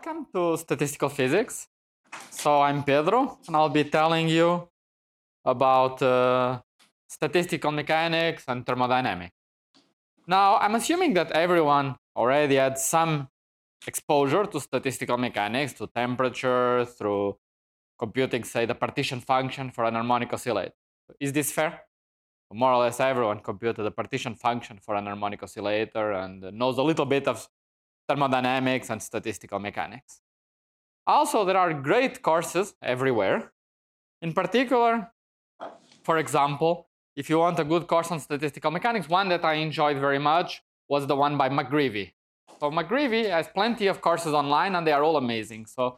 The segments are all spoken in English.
Welcome to Statistical Physics. So I'm Pedro, and I'll be telling you about statistical mechanics and thermodynamics. Now, I'm assuming that everyone already had some exposure to statistical mechanics, to temperature, through computing, say, the partition function for an harmonic oscillator. Is this fair? More or less everyone computed the partition function for an harmonic oscillator and knows a little bit of thermodynamics and statistical mechanics. Also, there are great courses everywhere. In particular, for example, if you want a good course on statistical mechanics, one that I enjoyed very much was the one by McGreevy. So McGreevy has plenty of courses online and they are all amazing. So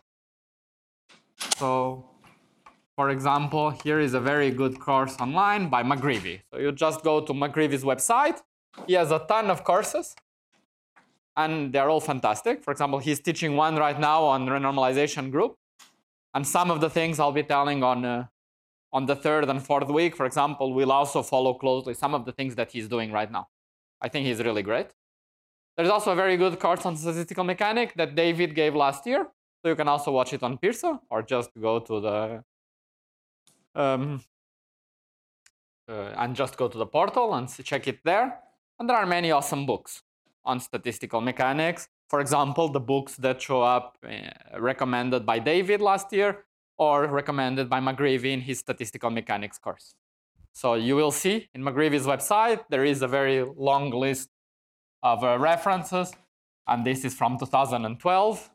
for example, here is a very good course online by McGreevy. So you just go to McGreevy's website. He has a ton of courses and they're all fantastic. For example, he's teaching one right now on renormalization group. And some of the things I'll be telling on the third and fourth week, for example, we'll also follow closely some of the things that he's doing right now. I think he's really great. There's also a very good course on statistical mechanics that David gave last year. So you can also watch it on Pearson or just go to the and just go to the portal and check it there. And there are many awesome books on statistical mechanics. For example, the books that show up recommended by David last year or recommended by McGreevy in his statistical mechanics course. So you will see in McGreevy's website, there is a very long list of references. And this is from 2012.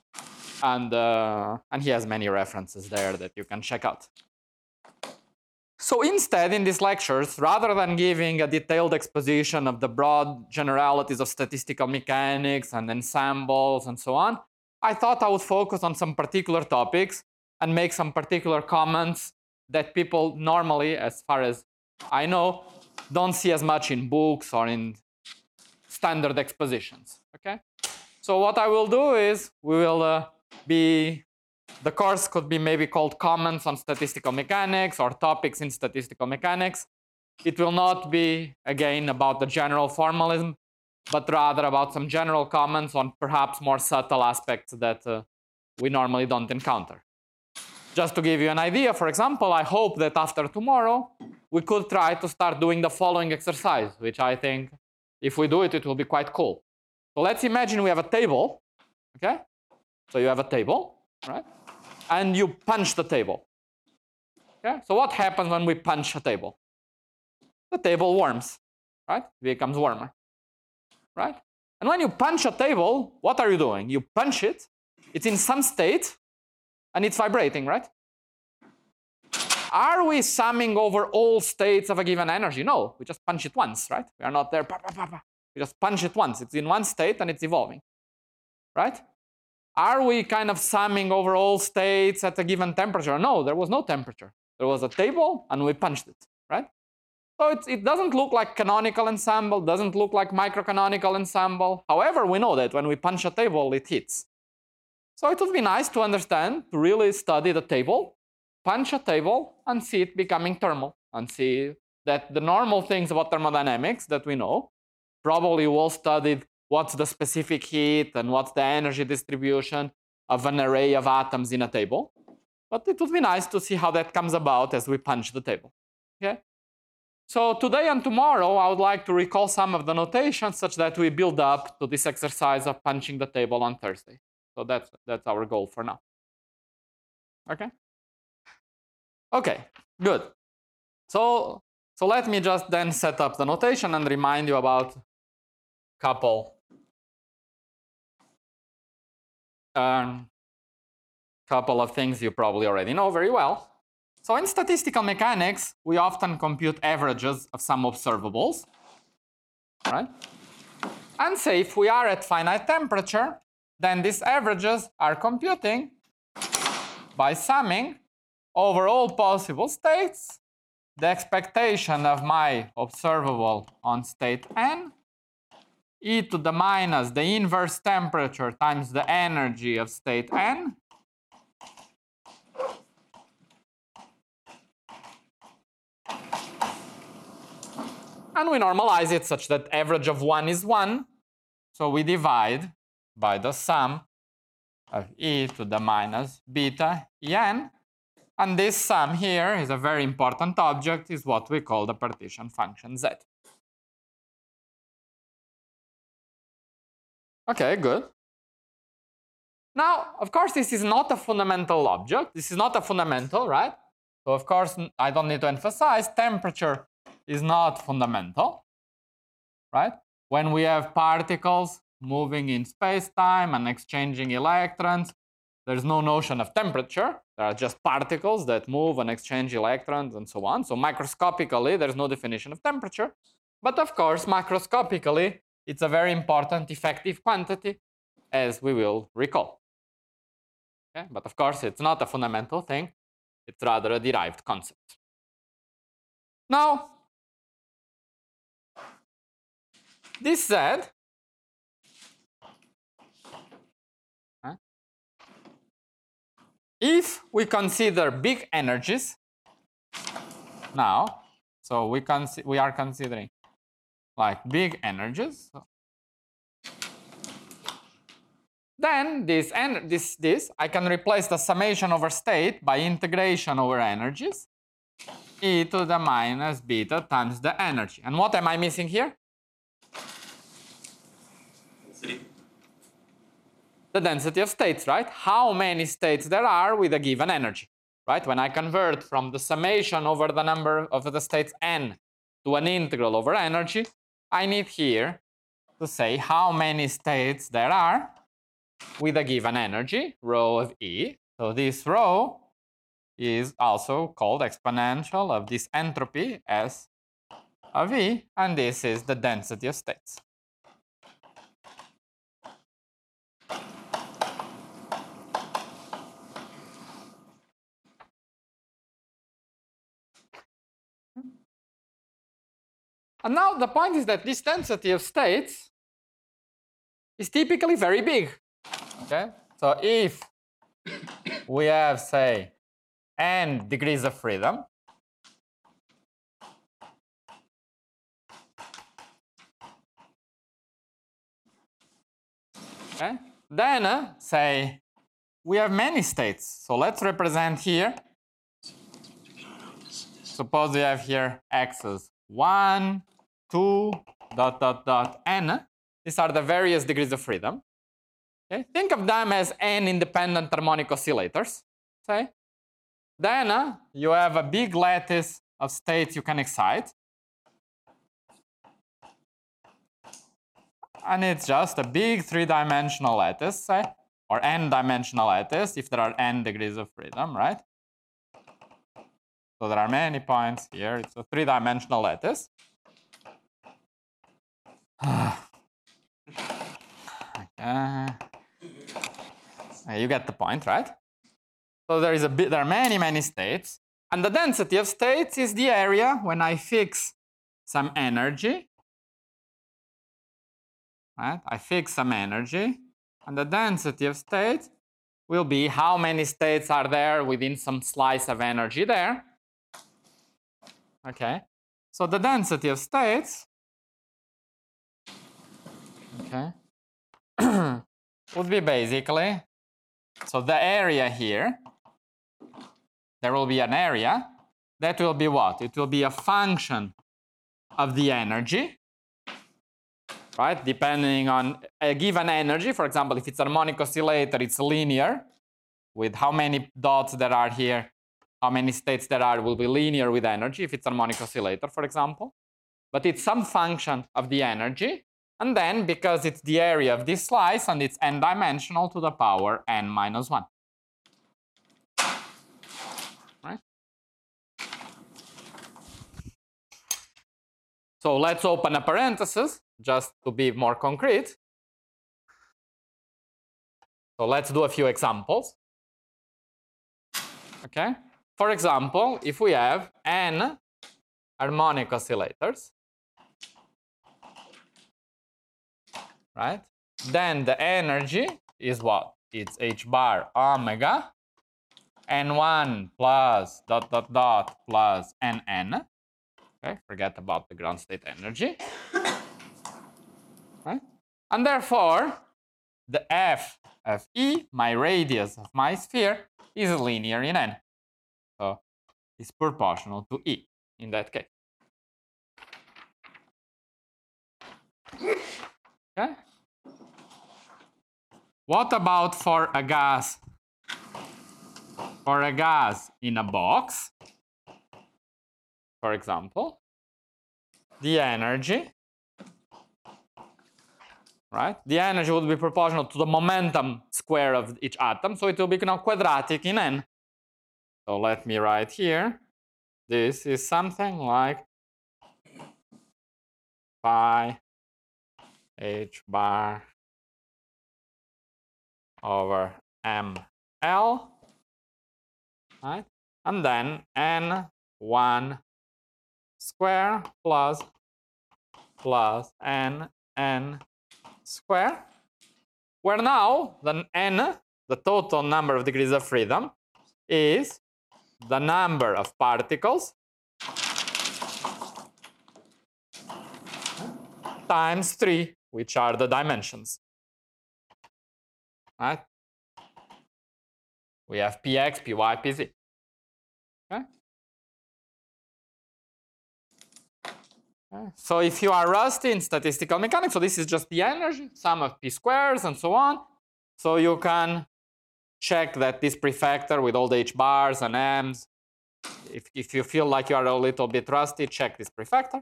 And he has many references there that you can check out. So instead, in these lectures, rather than giving a detailed exposition of the broad generalities of statistical mechanics and ensembles and so on, I thought I would focus on some particular topics and make some particular comments that people normally, as far as I know, don't see as much in books or in standard expositions. Okay? So what I will do is the course could be maybe called Comments on Statistical Mechanics or Topics in Statistical Mechanics. It will not be, again, about the general formalism, but rather about some general comments on perhaps more subtle aspects that we normally don't encounter. Just to give you an idea, for example, I hope that after tomorrow, we could try to start doing the following exercise, which I think if we do it, it will be quite cool. So let's imagine we have a table, okay? So you have a table, right? And you punch the table. Okay? So what happens when we punch a table? The table warms, right? It becomes warmer, right? And when you punch a table, what are you doing? You punch it, it's in some state, and it's vibrating, right? Are we summing over all states of a given energy? No, we just punch it once, right? We are not there, we just punch it once. It's in one state and it's evolving, right? Are we kind of summing over all states at a given temperature? No, there was no temperature. There was a table and we punched it, right? So it doesn't look like canonical ensemble, doesn't look like microcanonical ensemble. However, we know that when we punch a table, it hits. So it would be nice to understand, to really study the table, punch a table and see it becoming thermal and see that the normal things about thermodynamics that we know, probably you all studied what's the specific heat and what's the energy distribution of an array of atoms in a table. But it would be nice to see how that comes about as we punch the table. Okay? So today and tomorrow, I would like to recall some of the notations such that we build up to this exercise of punching the table on Thursday. So that's our goal for now. Okay? Okay, good. So let me just then set up the notation and remind you about a couple of things you probably already know very well. So in statistical mechanics, we often compute averages of some observables, right? And say if we are at finite temperature, then these averages are computing by summing over all possible states the expectation of my observable on state n e to the minus the inverse temperature times the energy of state n and we normalize it such that average of 1 is 1. So we divide by the sum of e to the minus beta en. And this sum here is a very important object, is what we call the partition function z. Okay, good. Now, of course, this is not a fundamental object. This is not a fundamental, right? So, of course, I don't need to emphasize temperature is not fundamental, right? When we have particles moving in space-time and exchanging electrons, there's no notion of temperature. There are just particles that move and exchange electrons and so on. So microscopically, there's no definition of temperature. But of course, macroscopically, it's a very important effective quantity, as we will recall. Okay? But of course, it's not a fundamental thing. It's rather a derived concept. Now, this said, if we consider big energies now, so we are considering like big energies, then this I can replace the summation over state by integration over energies, e to the minus beta times the energy. And what am I missing here? The density of states, right? How many states there are with a given energy, right? When I convert from the summation over the number of the states n to an integral over energy, I need here to say how many states there are with a given energy, rho of E. So this rho is also called exponential of this entropy S of E, and this is the density of states. And now the point is that this density of states is typically very big. Okay? So if we have, say, n degrees of freedom, okay, then say we have many states. So let's represent here. Suppose we have here x's 1, 2, ... n. These are the various degrees of freedom. Okay? Think of them as n independent harmonic oscillators. Say. Then you have a big lattice of states you can excite. And it's just a big three-dimensional lattice, say, or n-dimensional lattice if there are n degrees of freedom, right? So there are many points here. It's a three-dimensional lattice. You get the point, right? So there are many states, and the density of states is the area when I fix some energy. Right? I fix some energy, and the density of states will be how many states are there within some slice of energy there. Okay, so the density of states, okay, would be basically, so the area here, there will be an area that will be what? It will be a function of the energy, right? Depending on a given energy. For example, if it's a harmonic oscillator, it's linear with how many dots there are here, how many states there are will be linear with energy if it's a harmonic oscillator, for example. But it's some function of the energy. And then because it's the area of this slice and it's n-dimensional to the power n minus 1. Right? So let's open a parenthesis just to be more concrete. So let's do a few examples. Okay? For example, if we have n harmonic oscillators, right? Then the energy is what? It's h bar omega n1 plus ... plus nn. Okay, forget about the ground state energy. Right? And therefore, the F of E, my radius of my sphere, is linear in n. So it's proportional to E in that case. Okay. What about for a gas? For a gas in a box, for example, the energy, right? The energy would be proportional to the momentum square of each atom, so it will be now quadratic in n. So let me write here. This is something like pi h bar over ml, right? And then n1 square plus n square, where now the n, the total number of degrees of freedom, is the number of particles times 3, which are the dimensions. Right? We have px, py, pz. Okay? Okay. So if you are rusty in statistical mechanics, so this is just the energy, sum of p squares and so on. So you can check that this prefactor with all the h bars and m's. If you feel like you are a little bit rusty, check this prefactor.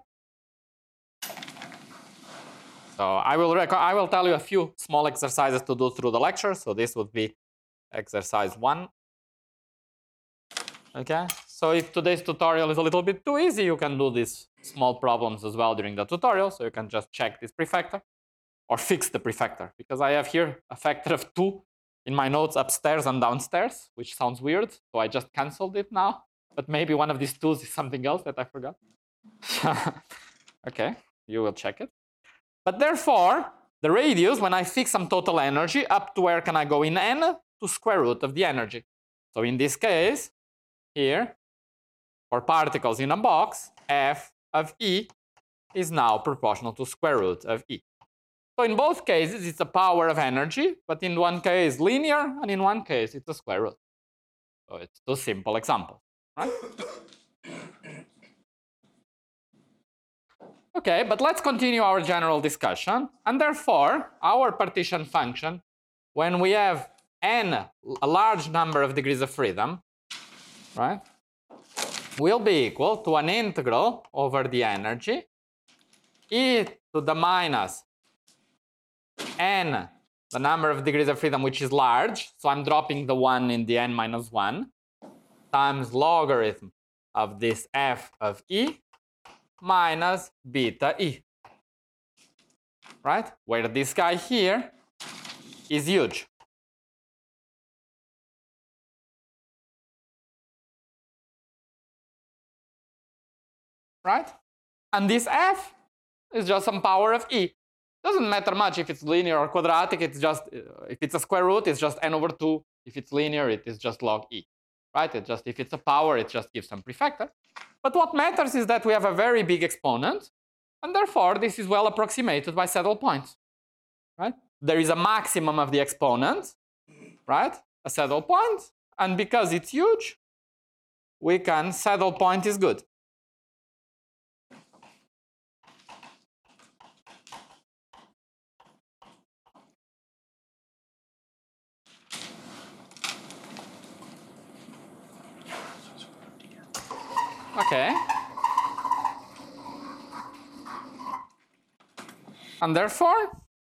So I will tell you a few small exercises to do through the lecture. So this would be exercise 1. Okay. So if today's tutorial is a little bit too easy, you can do these small problems as well during the tutorial. So you can just check this prefactor or fix the prefactor, because I have here a factor of 2 in my notes upstairs and downstairs, which sounds weird. So I just canceled it now. But maybe one of these 2's is something else that I forgot. Okay, you will check it. But therefore, the radius, when I fix some total energy, up to where can I go in n? To square root of the energy. So in this case, here, for particles in a box, f of E is now proportional to square root of E. So in both cases, it's a power of energy, but in one case linear, and in one case it's a square root. So it's two simple examples, right? Okay, but let's continue our general discussion. And therefore, our partition function, when we have n, a large number of degrees of freedom, right, will be equal to an integral over the energy e to the minus n, the number of degrees of freedom which is large, so I'm dropping the 1 in the n minus 1, times logarithm of this f of E minus beta E, right? Where this guy here is huge. Right? And this f is just some power of E. Doesn't matter much if it's linear or quadratic, it's just, if it's a square root, it's just n over 2. If it's linear, it is just log E. Right? It just, if it's a power, it just gives some prefactor. But what matters is that we have a very big exponent, and therefore this is well approximated by saddle points. Right? There is a maximum of the exponent, right? A saddle point, and because it's huge, we can, saddle point is good. Okay. And therefore,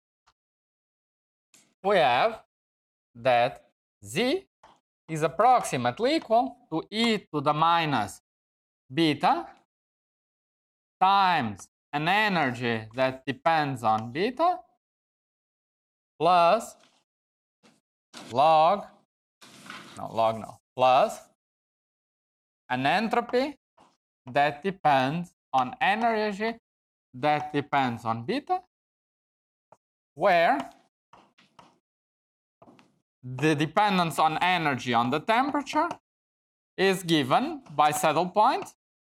we have that Z is approximately equal to e to the minus beta times an energy that depends on beta plus plus an entropy that depends on energy that depends on beta, where the dependence on energy on the temperature is given by saddle point,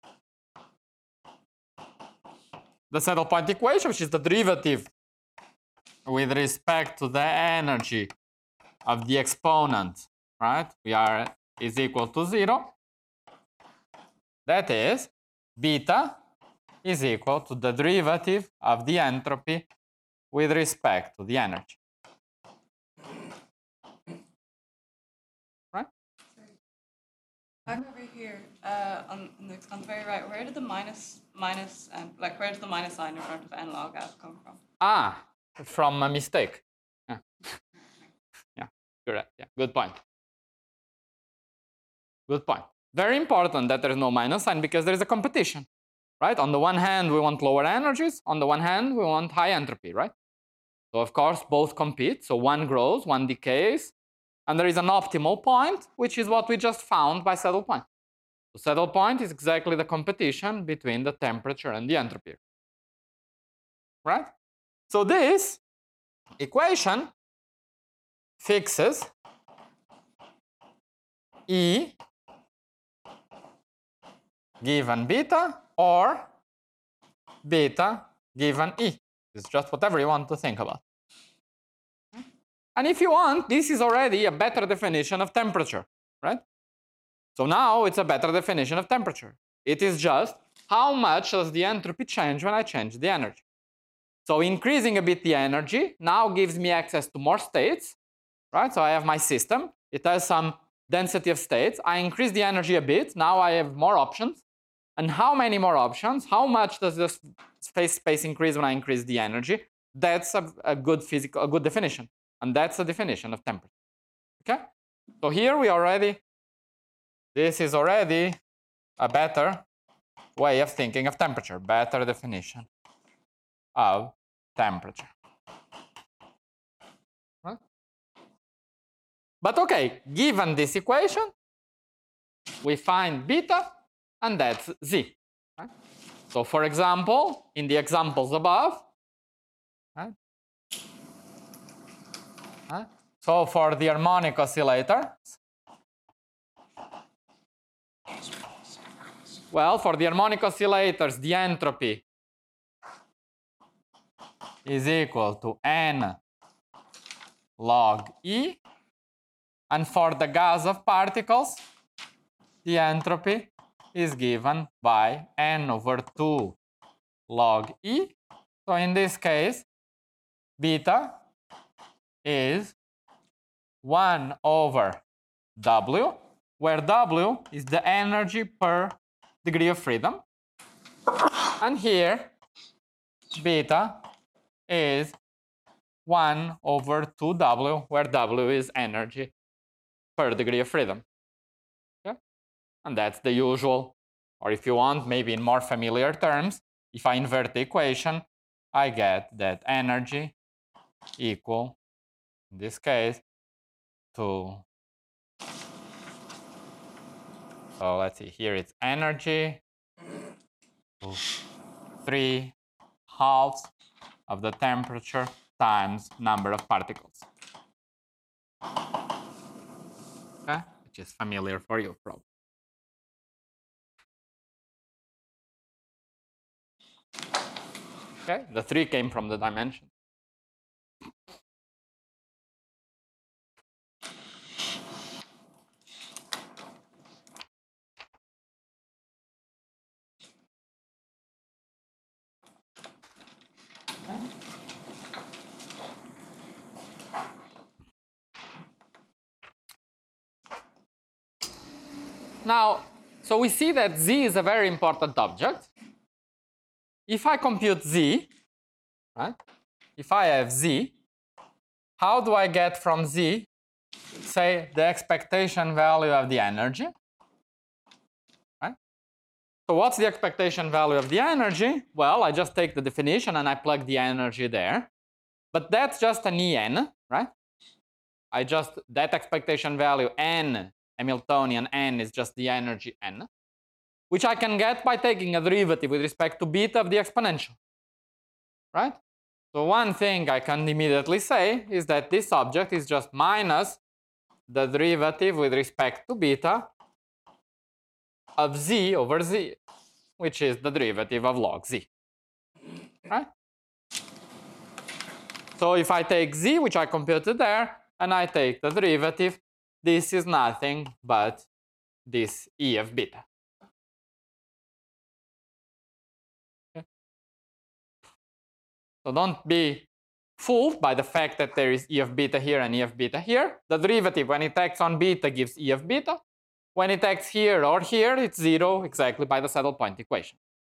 the saddle point equation, which is the derivative with respect to the energy of the exponent, right, is equal to 0, that is, beta is equal to the derivative of the entropy with respect to the energy. Right? Back over here, on the very right, where did the minus like where does the minus sign in front of n log f come from? From a mistake. Yeah, yeah, correct. Yeah, good point. Good point. Very important that there is no minus sign because there is a competition, right? On the one hand, we want lower energies. On the one hand, we want high entropy, right? So of course, both compete. So one grows, one decays, and there is an optimal point, which is what we just found by saddle point. The saddle point is exactly the competition between the temperature and the entropy, right? So this equation fixes E given beta or beta given E. It's just whatever you want to think about. And if you want, this is already a better definition of temperature, right? So now it's a better definition of temperature. It is just how much does the entropy change when I change the energy. So increasing a bit the energy now gives me access to more states, right? So I have my system. It has some density of states. I increase the energy a bit. Now I have more options. And how many more options? How much does the space increase when I increase the energy? That's a good definition. And that's a definition of temperature. Okay? So here this is already a better way of thinking of temperature, better definition of temperature. Right? But okay, given this equation, we find beta, and that's Z. Right? So for example, in the examples above, right? So for the harmonic oscillator, well, for the harmonic oscillators, the entropy is equal to n log E. And for the gas of particles, the entropy is given by n over 2 log E. So in this case, beta is 1 over W, where W is the energy per degree of freedom. And here, beta is 1 over 2W, where W is energy per degree of freedom. Okay? And that's the usual, or if you want, maybe in more familiar terms, if I invert the equation, I get that energy equal, in this case, to, so let's see, here it's energy to 3/2 of the temperature times number of particles. Okay, which is familiar for you probably. Okay, the 3 came from the dimension. Now, so we see that Z is a very important object. If I compute Z, right? If I have Z, how do I get from Z, say, the expectation value of the energy? Right? So what's the expectation value of the energy? Well, I just take the definition and I plug the energy there. But that's just an En, right? That expectation value n, Hamiltonian n, is just the energy n, which I can get by taking a derivative with respect to beta of the exponential, right? So one thing I can immediately say is that this object is just minus the derivative with respect to beta of Z over Z, which is the derivative of log Z, right? So if I take Z, which I computed there, and I take the derivative, this is nothing but this E of beta. Okay. So don't be fooled by the fact that there is E of beta here and E of beta here. The derivative, when it acts on beta, gives E of beta. When it acts here or here, it's 0 exactly by the saddle point equation.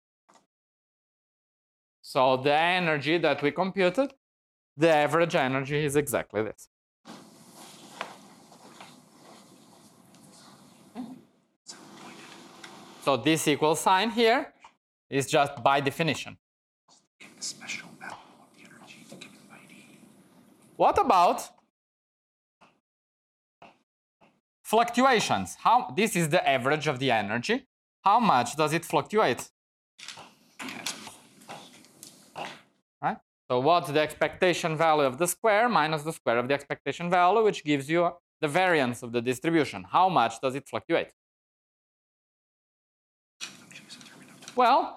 So the energy that we computed, the average energy is exactly this. So this equal sign here is just by definition. Special value of the energy given by D. What about fluctuations? This is the average of the energy. How much does it fluctuate? Right? So what's the expectation value of the square minus the square of the expectation value, which gives you the variance of the distribution. How much does it fluctuate? Well,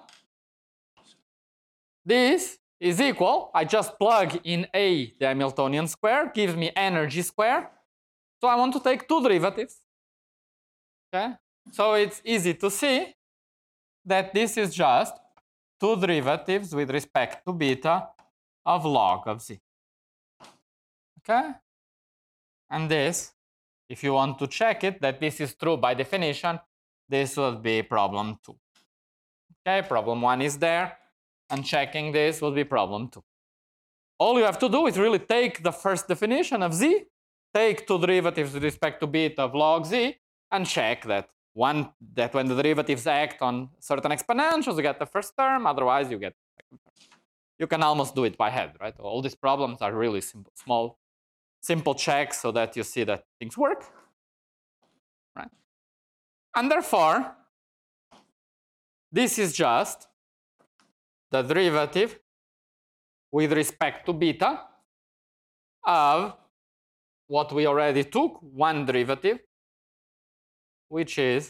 this is equal. I just plug in A, the Hamiltonian square, gives me energy square. So I want to take two derivatives. Okay? So it's easy to see that this is just two derivatives with respect to beta of log of z. Okay? And this, if you want to check it, that this is true by definition, this will be problem 2. Okay, problem 1 is there, and checking this will be problem 2. All you have to do is really take the first definition of z, take two derivatives with respect to beta of log z, and check that when the derivatives act on certain exponentials, you get the first term, otherwise you get the second term. You can almost do it by head, right? All these problems are really simple, simple checks so that you see that things work, right? And therefore, this is just the derivative with respect to beta of what we already took, one derivative, which is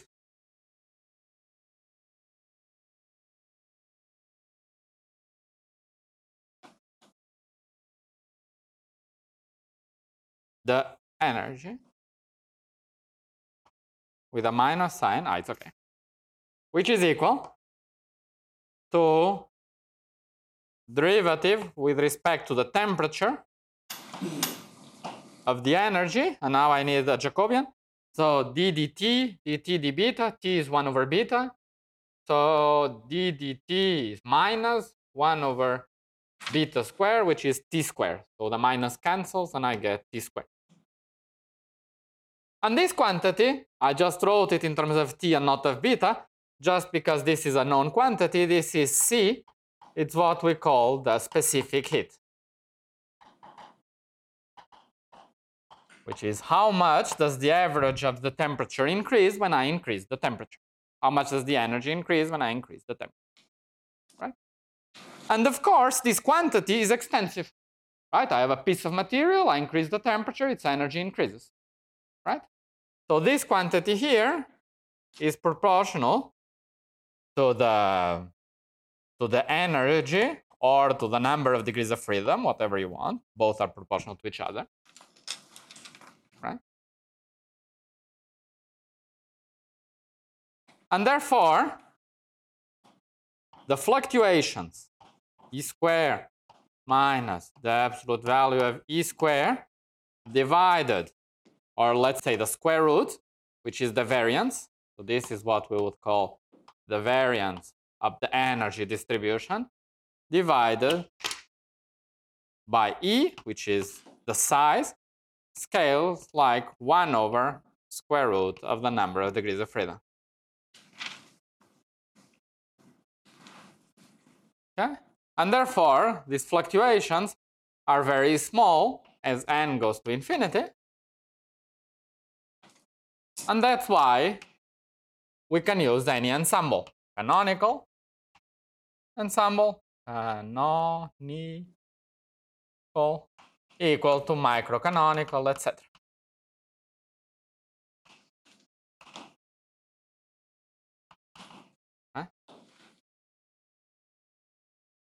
the energy with a minus sign, it's okay, which is equal to derivative with respect to the temperature of the energy, and now I need a Jacobian. So d dt, dt d beta, t is 1 over beta. So d dt is minus 1 over beta squared, which is t squared. So the minus cancels, and I get t squared. And this quantity, I just wrote it in terms of t and not of beta, just because this is a known quantity. This is C. It's what we call the specific heat, which is how much does the average of the temperature increase when I increase the temperature? How much does the energy increase when I increase the temperature, right? And of course, this quantity is extensive, right? I have a piece of material, I increase the temperature, its energy increases, right? So this quantity here is proportional to the energy or to the number of degrees of freedom, whatever you want. Both are proportional to each other, right? And therefore, the fluctuations E squared minus the absolute value of E squared divided, or let's say the square root, which is the variance. So this is what we would call the variance of the energy distribution, divided by E, which is the size, scales like 1 over square root of the number of degrees of freedom. Okay? And therefore, these fluctuations are very small as n goes to infinity. And that's why we can use any ensemble. Canonical ensemble, canonical equal to microcanonical, etc.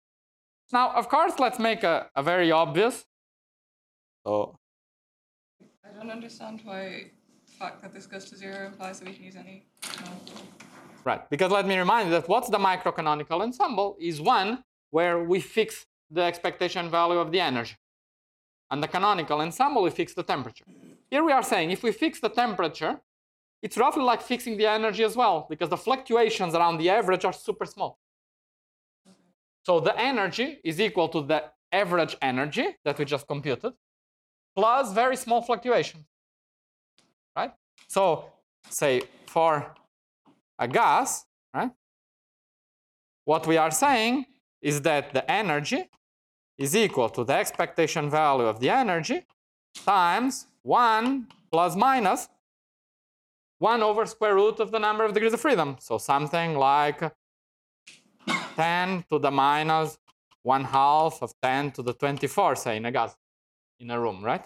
Now, of course, let's make a very obvious. So don't understand why the fact that this goes to 0 implies that we can use any canonical. Right, because let me remind you that what's the microcanonical ensemble is one where we fix the expectation value of the energy. And the canonical ensemble, we fix the temperature. Here we are saying if we fix the temperature, it's roughly like fixing the energy as well, because the fluctuations around the average are super small. So the energy is equal to the average energy that we just computed, plus very small fluctuations, right? So say for a gas, right? What we are saying is that the energy is equal to the expectation value of the energy times 1 plus minus 1 over square root of the number of degrees of freedom. So something like 10 to the minus 1/2 of 10 to the 24, say, in a gas, in a room, right?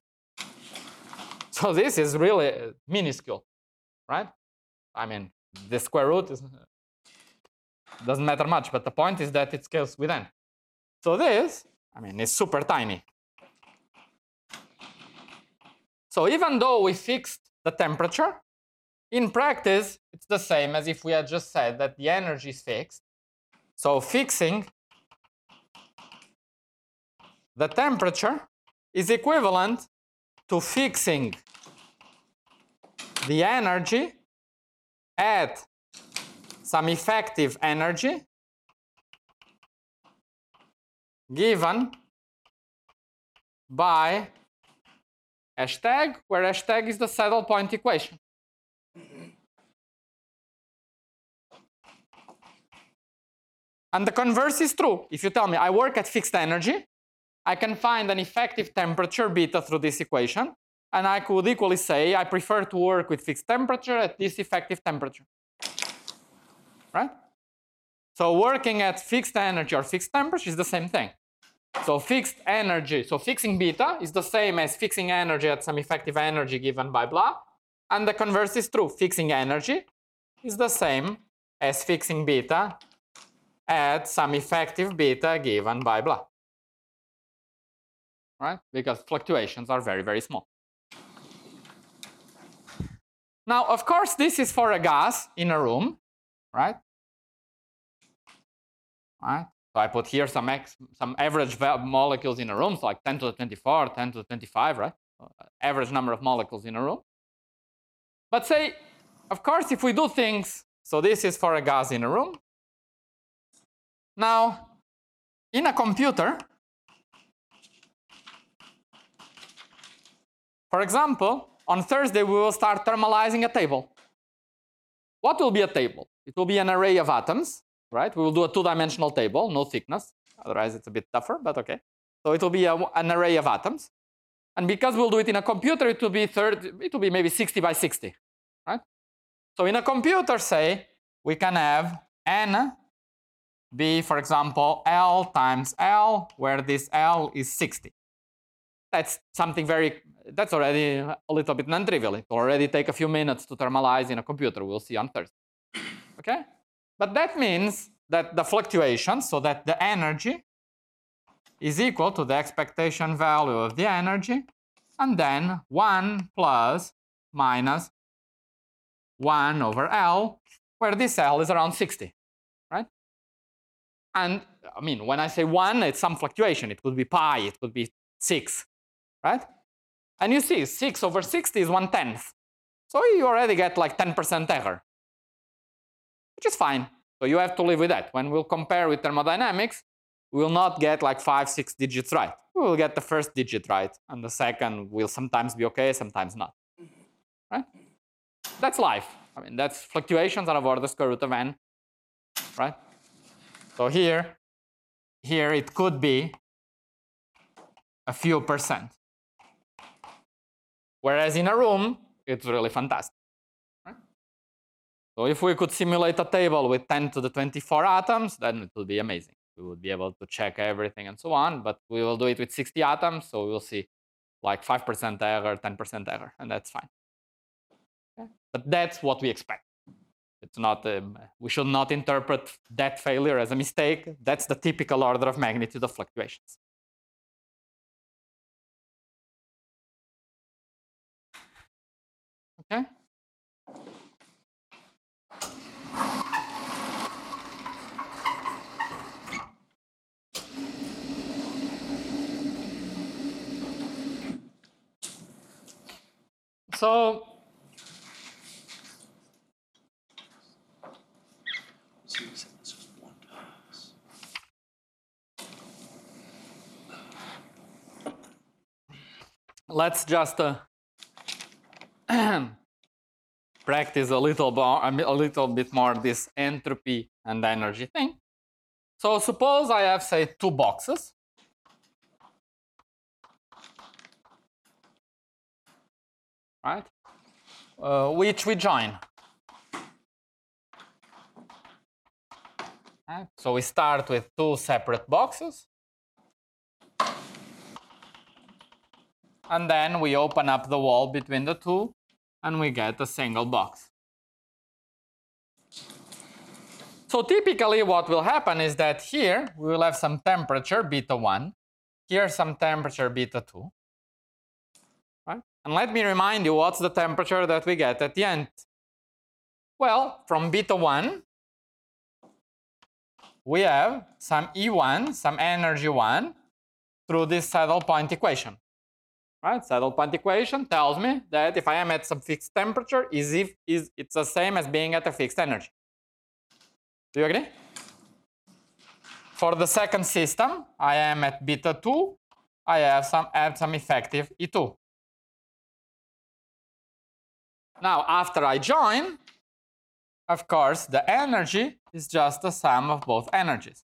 So this is really minuscule, right? I mean, the square root doesn't matter much, but the point is that it scales with n. So this, I mean, is super tiny. So even though we fixed the temperature, in practice, it's the same as if we had just said that the energy is fixed. So fixing the temperature is equivalent to fixing the energy at some effective energy given by hashtag, where hashtag is the saddle point equation. And the converse is true. If you tell me I work at fixed energy, I can find an effective temperature beta through this equation, and I could equally say I prefer to work with fixed temperature at this effective temperature. Right? So working at fixed energy or fixed temperature is the same thing. So fixed energy, so fixing beta is the same as fixing energy at some effective energy given by blah, and the converse is true. Fixing energy is the same as fixing beta at some effective beta given by blah. Right? Because fluctuations are very, very small. Now, of course, this is for a gas in a room, right? Right? So I put here some average molecules in a room, so like 10 to the 24, 10 to the 25, right? Average number of molecules in a room. But say, of course, if we do things, so this is for a gas in a room. Now, in a computer, for example, on Thursday, we will start thermalizing a table. What will be a table? It will be an array of atoms, right? We will do a two-dimensional table, no thickness. Otherwise, it's a bit tougher, but okay. So it will be an array of atoms. And because we'll do it in a computer, it will be maybe 60 by 60, right? So in a computer, say, we can have n be, for example, L times L, where this L is 60. That's something that's already a little bit non-trivial. It will already take a few minutes to thermalize in a computer. We'll see on Thursday. Okay? But that means that the fluctuation, so that the energy is equal to the expectation value of the energy, and then 1 plus minus 1 over L, where this L is around 60, right? And I mean, when I say 1, it's some fluctuation. It could be pi, it could be 6, right? And you see, 6 over 60 is 1/10. So you already get like 10% error, which is fine. So you have to live with that. When we'll compare with thermodynamics, we will not get like 5, 6 digits right. We will get the first digit right, and the second will sometimes be okay, sometimes not, right? That's life. I mean, that's fluctuations are over the square root of n, right? So here it could be a few percent. Whereas in a room, it's really fantastic. Right? So if we could simulate a table with 10 to the 24 atoms, then it would be amazing. We would be able to check everything and so on, but we will do it with 60 atoms, so we'll see like 5% error, 10% error, and that's fine. Okay? But that's what we expect. It's not, we should not interpret that failure as a mistake. That's the typical order of magnitude of fluctuations. So So you said this was 1 times. let's just practice a little bit more this entropy and energy thing. So suppose I have, say, 2 boxes. Right? Which we join. Right? So we start with 2 separate boxes. And then we open up the wall between the 2 and we get a single box. So typically what will happen is that here we will have some temperature beta 1, here some temperature beta 2. Right? And let me remind you, what's the temperature that we get at the end? Well, from beta 1, we have some E1, some energy 1, through this saddle point equation. Right? Saddle point equation tells me that if I am at some fixed temperature, it's the same as being at a fixed energy. Do you agree? For the second system, I am at beta 2, I have some effective E2. Now, after I join, of course, the energy is just the sum of both energies.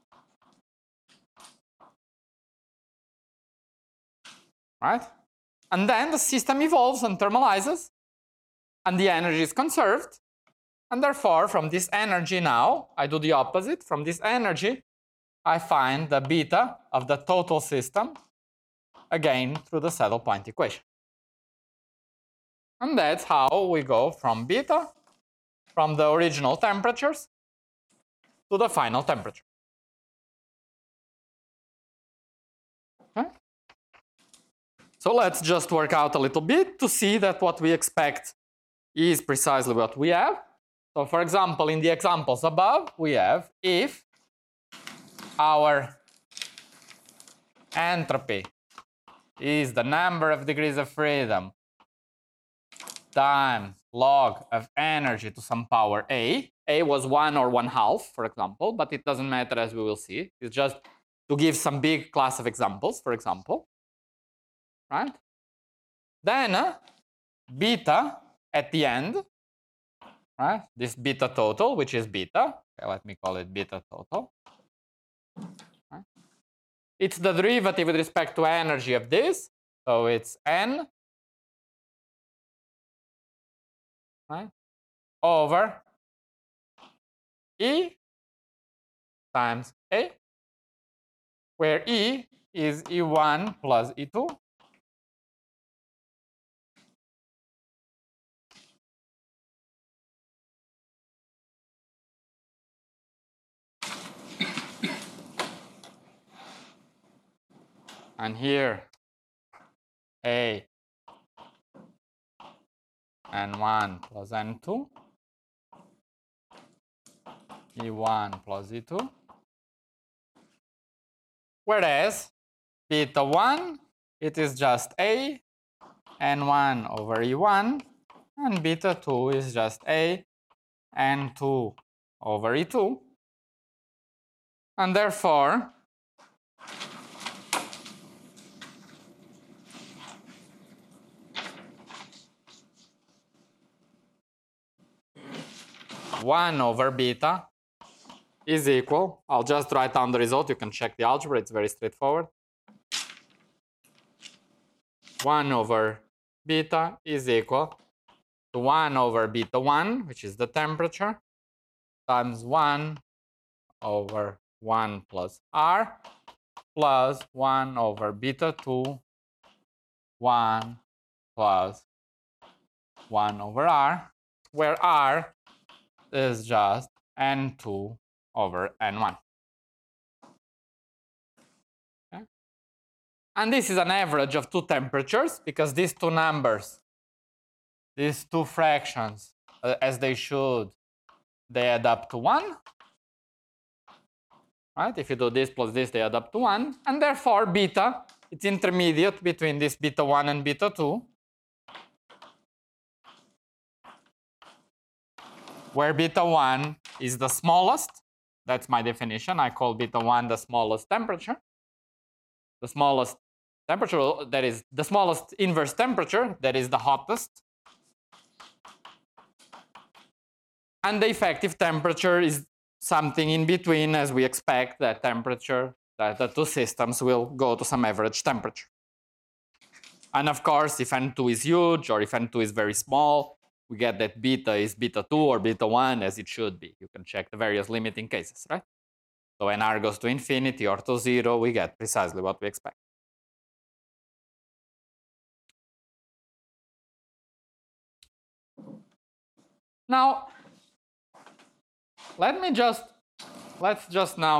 Right? And then the system evolves and thermalizes, and the energy is conserved. And therefore, from this energy now, I do the opposite. From this energy, I find the beta of the total system, again, through the saddle point equation. And that's how we go from beta, from the original temperatures, to the final temperature. Okay? So let's just work out a little bit to see that what we expect is precisely what we have. So for example, in the examples above, we have if our entropy is the number of degrees of freedom times log of energy to some power a. A was 1 or 1/2, for example, but it doesn't matter, as we will see. It's just to give some big class of examples, for example. Right? Then beta at the end, right? This beta total, which is beta. Okay, let me call it beta total. Right? It's the derivative with respect to energy of this. So it's n, right, over E times A, where E is E1 plus E2. And here, A N1 plus N2, E1 plus E2. Whereas beta 1, it is just A N1 over E1, and beta 2 is just A N2 over E2. And therefore, one over beta is equal, I'll just write down the result, you can check the algebra, it's very straightforward. 1 over beta is equal to 1 over beta 1, which is the temperature, times 1 over 1 plus R, plus 1 over beta 2, 1 plus 1 over R, where R is just N2 over N1. Okay? And this is an average of 2 temperatures, because these 2 numbers, these 2 fractions, as they should, they add up to 1. Right? If you do this plus this, they add up to 1. And therefore, beta, it's intermediate between this beta 1 and beta 2. where beta 1 is the smallest. That's my definition. I call beta 1 the smallest temperature. The smallest temperature, that is the smallest inverse temperature, that is the hottest. And the effective temperature is something in between, as we expect that temperature, that the two systems will go to some average temperature. And of course, if N2 is huge or if N2 is very small, we get that beta is beta 2 or beta 1 as it should be. You can check the various limiting cases, right? So when R goes to infinity or to 0, we get precisely what we expect. Now, let's just now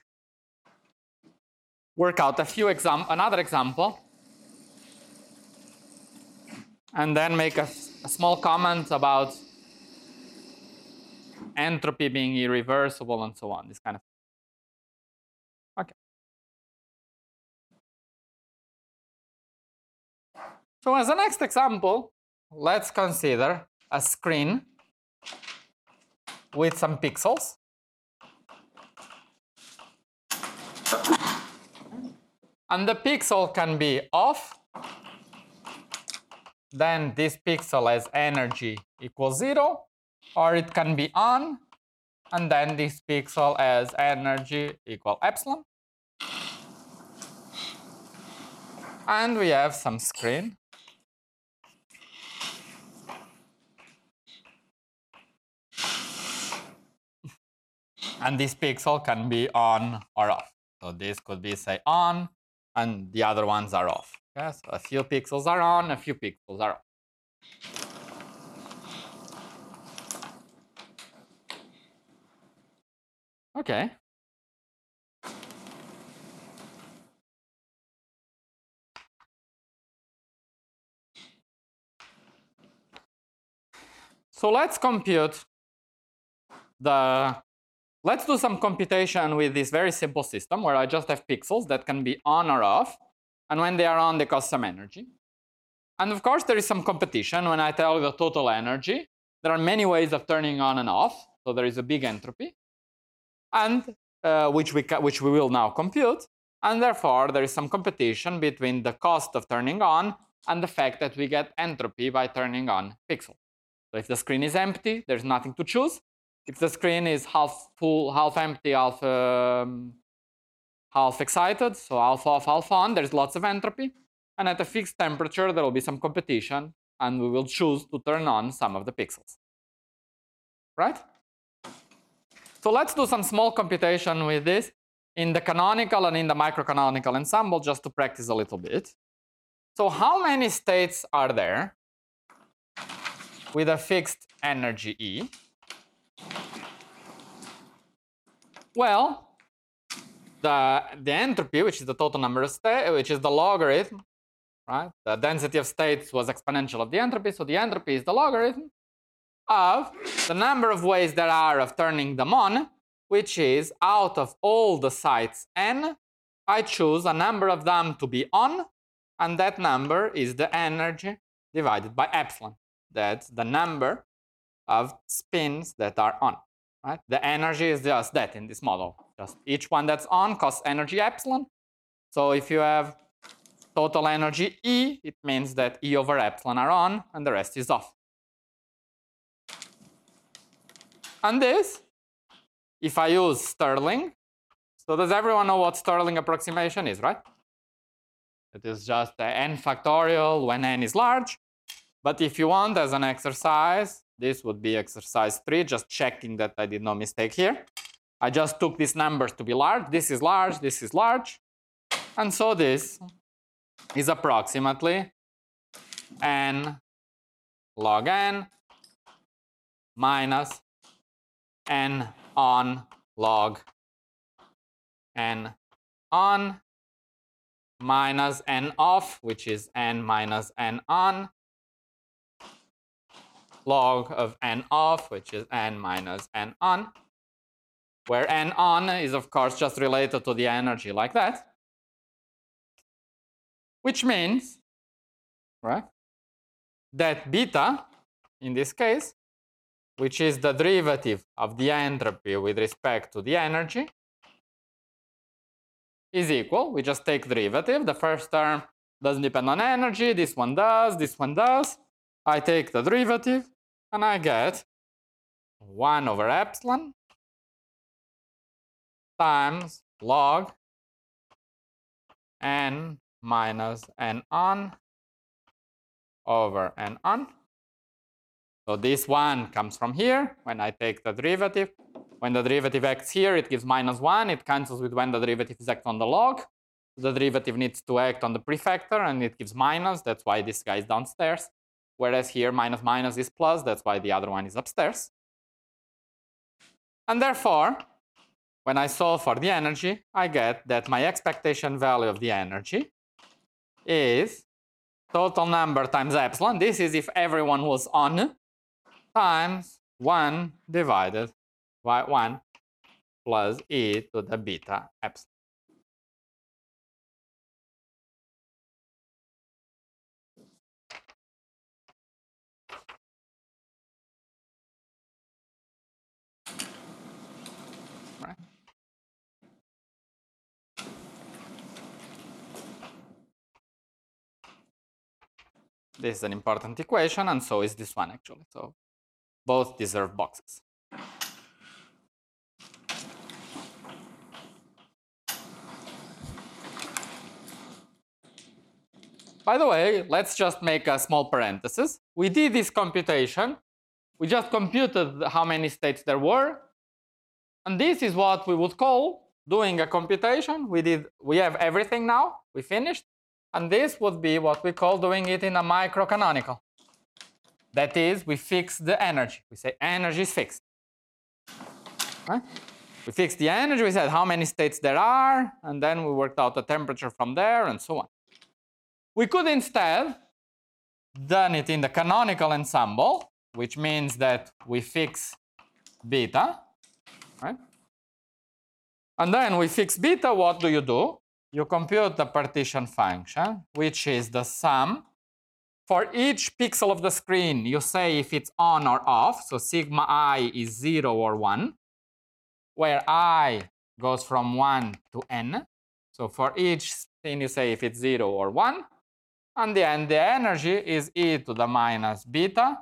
work out another example, and then make a small comment about entropy being irreversible and so on, this kind of thing. Okay. So as a next example, let's consider a screen with some pixels. And the pixel can be off. Then this pixel has energy equals 0. Or it can be on. And then this pixel has energy equal epsilon. And we have some screen. And this pixel can be on or off. So this could be, say, on, and the other ones are off. Okay? So a few pixels are on, a few pixels are off. Okay. So let's compute let's do some computation with this very simple system where I just have pixels that can be on or off. And when they are on, they cost some energy. And of course, there is some competition. When I tell you the total energy, there are many ways of turning on and off. So there is a big entropy, and which we will now compute. And therefore, there is some competition between the cost of turning on and the fact that we get entropy by turning on pixels. So if the screen is empty, there's nothing to choose. If the screen is half full, half empty, half excited, so half off, half on, there's lots of entropy. And at a fixed temperature, there will be some competition, and we will choose to turn on some of the pixels. Right? So let's do some small computation with this in the canonical and in the microcanonical ensemble, just to practice a little bit. So how many states are there with a fixed energy E? Well, the entropy, which is the total number of states, which is the logarithm, right? The density of states was exponential of the entropy, so the entropy is the logarithm of the number of ways there are of turning them on, which is out of all the sites n, I choose a number of them to be on, and that number is the energy divided by epsilon. That's the number of spins that are on. Right? The energy is just that in this model. Just each one that's on costs energy epsilon. So if you have total energy E, it means that E over epsilon are on and the rest is off. And this, if I use Stirling, so does everyone know what Stirling approximation is, right? It is just n factorial when n is large. But if you want as an exercise, this would be exercise 3, just checking that I did no mistake here. I just took these numbers to be large. This is large, this is large. And so this is approximately n log n minus n on log n on minus n off, which is n minus n on, log of n off, which is n minus n on, where n on is, of course, just related to the energy like that, which means, right, that beta, in this case, which is the derivative of the entropy with respect to the energy, is equal. We just take derivative. The first term doesn't depend on energy. This one does. This one does. I take the derivative, and I get 1 over epsilon times log n minus n on over n on. So this one comes from here when I take the derivative. When the derivative acts here, it gives -1. It cancels with when the derivative is act on the log. The derivative needs to act on the prefactor, and it gives minus. That's why this guy is downstairs. Whereas here, minus minus is plus. That's why the other one is upstairs. And therefore, when I solve for the energy, I get that my expectation value of the energy is total number times epsilon. This is if everyone was on, times 1 divided by 1 plus e to the beta epsilon. Right. This is an important equation, and so is this one actually. So both deserve boxes. By the way, let's just make a small parenthesis. We did this computation. We just computed how many states there were. And this is what we would call doing a computation. We have everything now. We finished. And this would be what we call doing it in a microcanonical. That is, we fix the energy. We say energy is fixed. Right? We fixed the energy. We said how many states there are. And then we worked out the temperature from there and so on. We could instead done it in the canonical ensemble, which means that we fix beta, right? And then we fix beta, what do? You compute the partition function, which is the sum. For each pixel of the screen, you say if it's on or off. So sigma I is 0 or 1, where I goes from 1 to n. So for each thing, you say if it's 0 or 1. And then the energy is e to the minus beta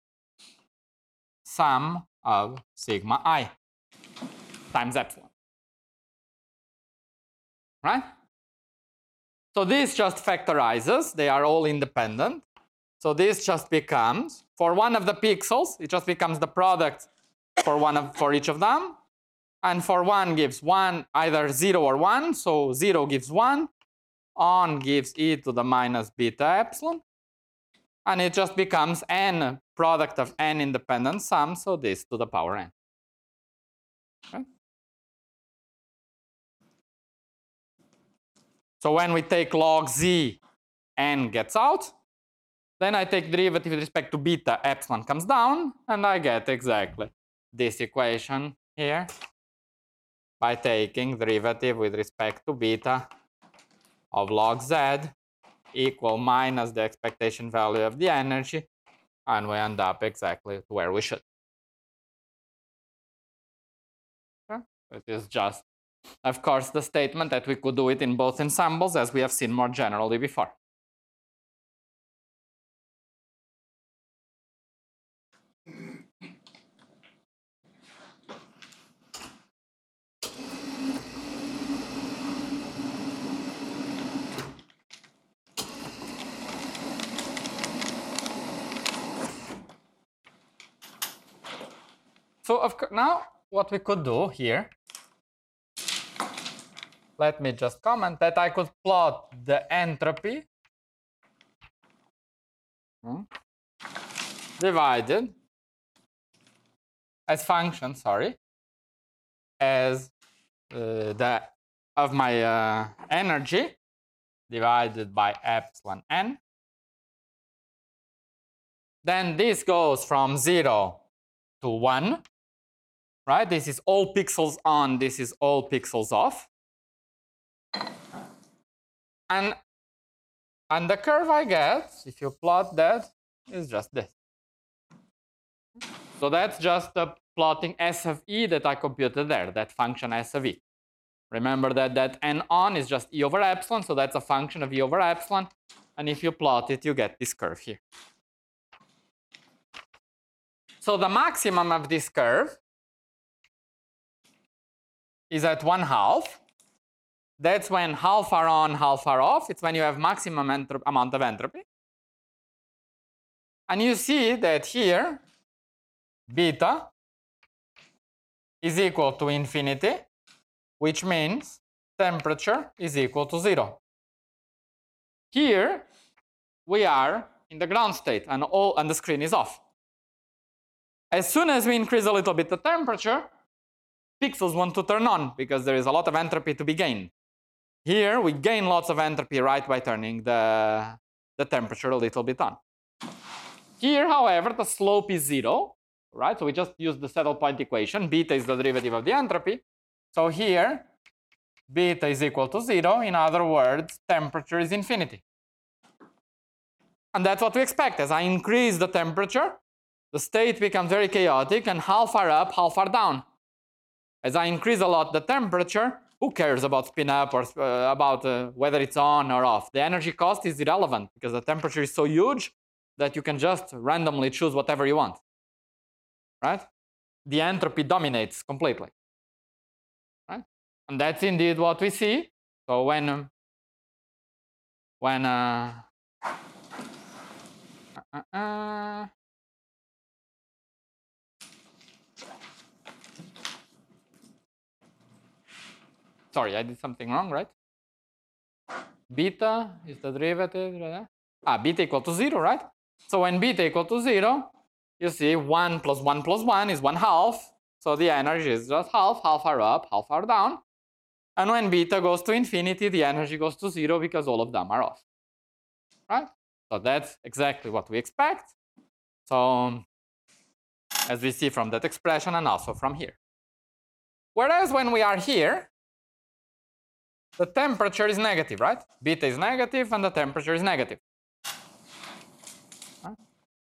sum of sigma I times epsilon. Right? So this just factorizes. They are all independent. So this just becomes, for one of the pixels, it just becomes the product for each of them. And for one gives 1, either 0 or 1. So 0 gives 1. On gives e to the minus beta epsilon. And it just becomes n product of n independent sums, so this to the power n. Okay? So when we take log z, n gets out. Then I take derivative with respect to beta, epsilon comes down, and I get exactly this equation here by taking derivative with respect to beta of log z equal minus the expectation value of the energy, and we end up exactly where we should. Okay? It is just, of course, the statement that we could do it in both ensembles, as we have seen more generally before. So now what we could do here, let me just comment that I could plot the entropy divided as function, as of my energy divided by epsilon n. Then this goes from 0 to 1. Right? This is all pixels on, this is all pixels off. And the curve I get, if you plot that, is just this. So that's just the plotting S of E that I computed there, that function S of E. Remember that N on is just E over epsilon, so that's a function of E over epsilon. And if you plot it, you get this curve here. So the maximum of this curve is at 1/2. That's when half are on, half are off. It's when you have maximum amount of entropy. And you see that here, beta is equal to infinity, which means temperature is equal to 0. Here, we are in the ground state, and the screen is off. As soon as we increase a little bit the temperature, pixels want to turn on because there is a lot of entropy to be gained. Here, we gain lots of entropy right by turning the temperature a little bit on. Here, however, the slope is 0, right? So we just use the saddle point equation. Beta is the derivative of the entropy. So here, beta is equal to 0. In other words, temperature is infinity. And that's what we expect. As I increase the temperature, the state becomes very chaotic and half are up, half are down. As I increase a lot the temperature, who cares about spin up or about whether it's on or off? The energy cost is irrelevant because the temperature is so huge that you can just randomly choose whatever you want, right? The entropy dominates completely, right? And that's indeed what we see. So when sorry, I did something wrong, right? Beta is the derivative. Beta equal to 0, right? So when beta equal to 0, you see 1 plus 1 plus 1 is 1/2. So the energy is just half. Half are up, half are down. And when beta goes to infinity, the energy goes to 0 because all of them are off, right? So that's exactly what we expect. So as we see from that expression and also from here. Whereas when we are here, the temperature is negative, right? Beta is negative and the temperature is negative. Right?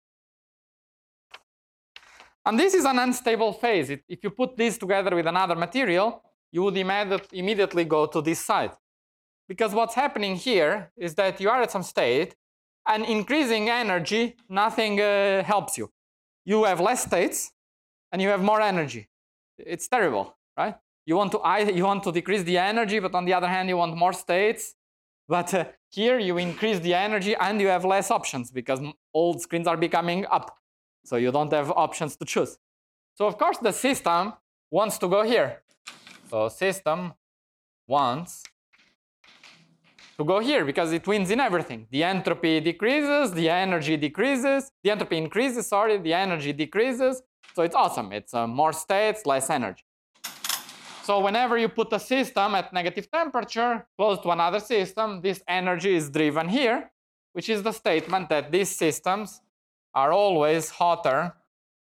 And this is an unstable phase. If you put this together with another material, you would immediately go to this side. Because what's happening here is that you are at some state and increasing energy, nothing helps you. You have less states and you have more energy. It's terrible, right? You want to decrease the energy, but on the other hand, you want more states. But here you increase the energy and you have less options because old screens are becoming up. So you don't have options to choose. So of course, the system wants to go here. So system wants to go here because it wins in everything. The entropy decreases, the energy decreases, the entropy increases, sorry, the energy decreases. So it's awesome. It's more states, less energy. So whenever you put a system at negative temperature close to another system, this energy is driven here, which is the statement that these systems are always hotter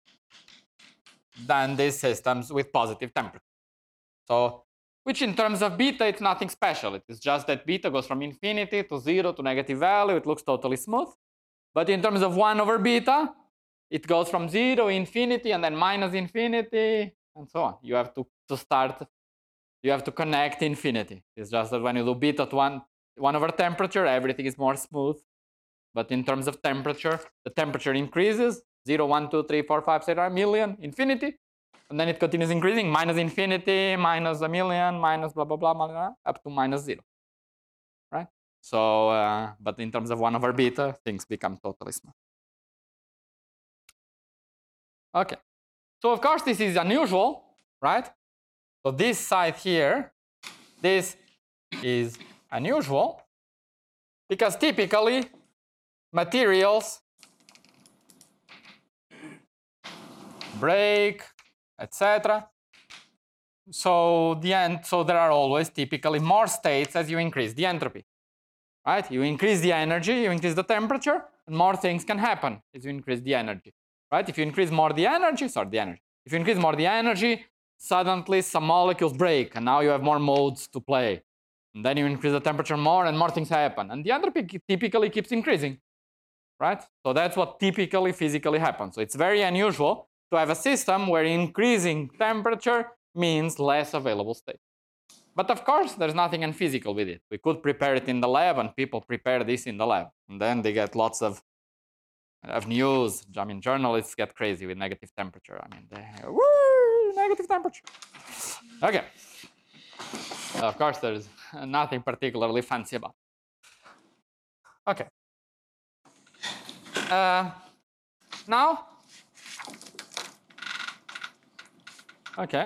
than these systems with positive temperature. So, which in terms of beta, it's nothing special. It is just that beta goes from infinity to 0 to negative value. It looks totally smooth. But in terms of 1 over beta, it goes from 0, infinity, and then minus infinity, and so on. You have to start, you have to connect infinity. It's just that when you do beta to 1 over temperature, everything is more smooth. But in terms of temperature, the temperature increases, 0, 1, 2, 3, 4, 5, 6, 7 million, infinity. And then it continues increasing, minus infinity, minus a million, minus blah, blah, blah, blah, blah, up to minus 0, right? So, but in terms of 1 over beta, things become totally smooth. Okay, so of course this is unusual, right? So this side here, this is unusual because typically materials break, etc. So there are always typically more states as you increase the entropy, right? You increase the energy, you increase the temperature, and more things can happen as you increase the energy, right? If you increase more the energy, if you increase more the energy, suddenly some molecules break, and now you have more modes to play. And then you increase the temperature more, and more things happen. And the entropy typically keeps increasing, right? So that's what typically physically happens. So it's very unusual to have a system where increasing temperature means less available state. But of course, there's nothing unphysical with it. We could prepare it in the lab, and people prepare this in the lab. And then they get lots of news. I mean, journalists get crazy with negative temperature. I mean, woo, negative temperature. Okay. Of course, there's nothing particularly fancy about it. Okay. Now, okay.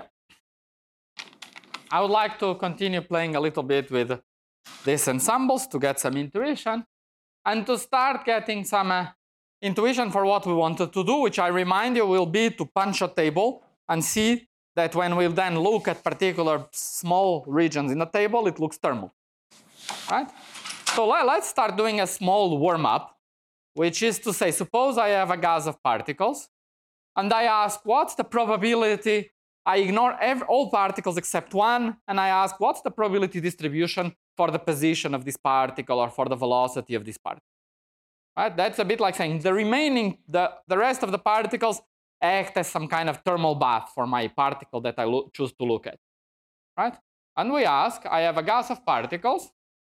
I would like to continue playing a little bit with these ensembles to get some intuition and to start getting some intuition for what we wanted to do, which I remind you will be to punch a table and see that when we then look at particular small regions in the table, it looks thermal, right? So let's start doing a small warm-up, which is to say, suppose I have a gas of particles, and I ask, what's the probability? I ignore all particles except one, and I ask, what's the probability distribution for the position of this particle or for the velocity of this particle? Right? That's a bit like saying the rest of the particles act as some kind of thermal bath for my particle that I choose to look at, right? And we ask, I have a gas of particles.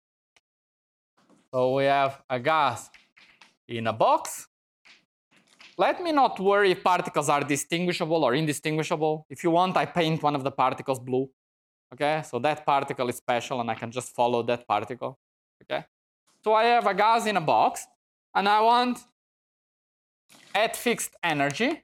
So we have a gas in a box. Let me not worry if particles are distinguishable or indistinguishable. If you want, I paint one of the particles blue. Okay, so that particle is special and I can just follow that particle. Okay, so I have a gas in a box and I want at fixed energy.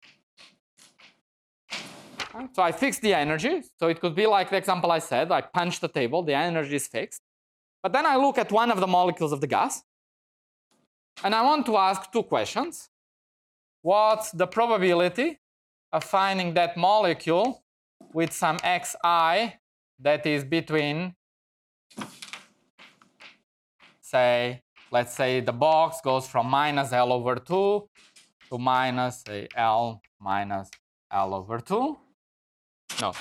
So I fix the energy. So it could be like the example I said, I punch the table, the energy is fixed. But then I look at one of the molecules of the gas and I want to ask two questions. What's the probability of finding that molecule with some xi that is between, say, let's say the box goes from minus L over 2 to minus, say, L minus L over 2. No.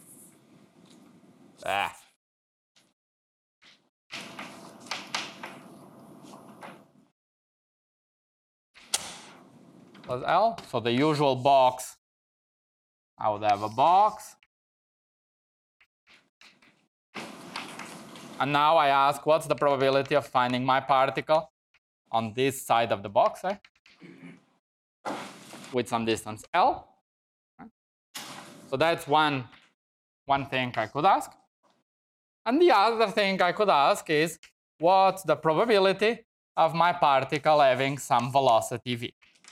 Plus L. So the usual box, I would have a box. And now I ask, what's the probability of finding my particle on this side of the box, with some distance L? So that's one thing I could ask. And the other thing I could ask is, what's the probability of my particle having some velocity v?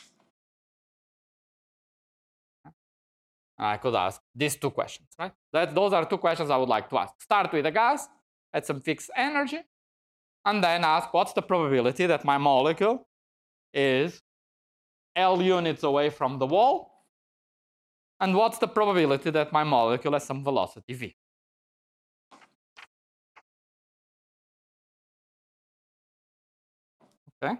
I could ask these two questions, right? Those are two questions I would like to ask. Start with a gas at some fixed energy, and then ask what's the probability that my molecule is L units away from the wall, and what's the probability that my molecule has some velocity v. Okay.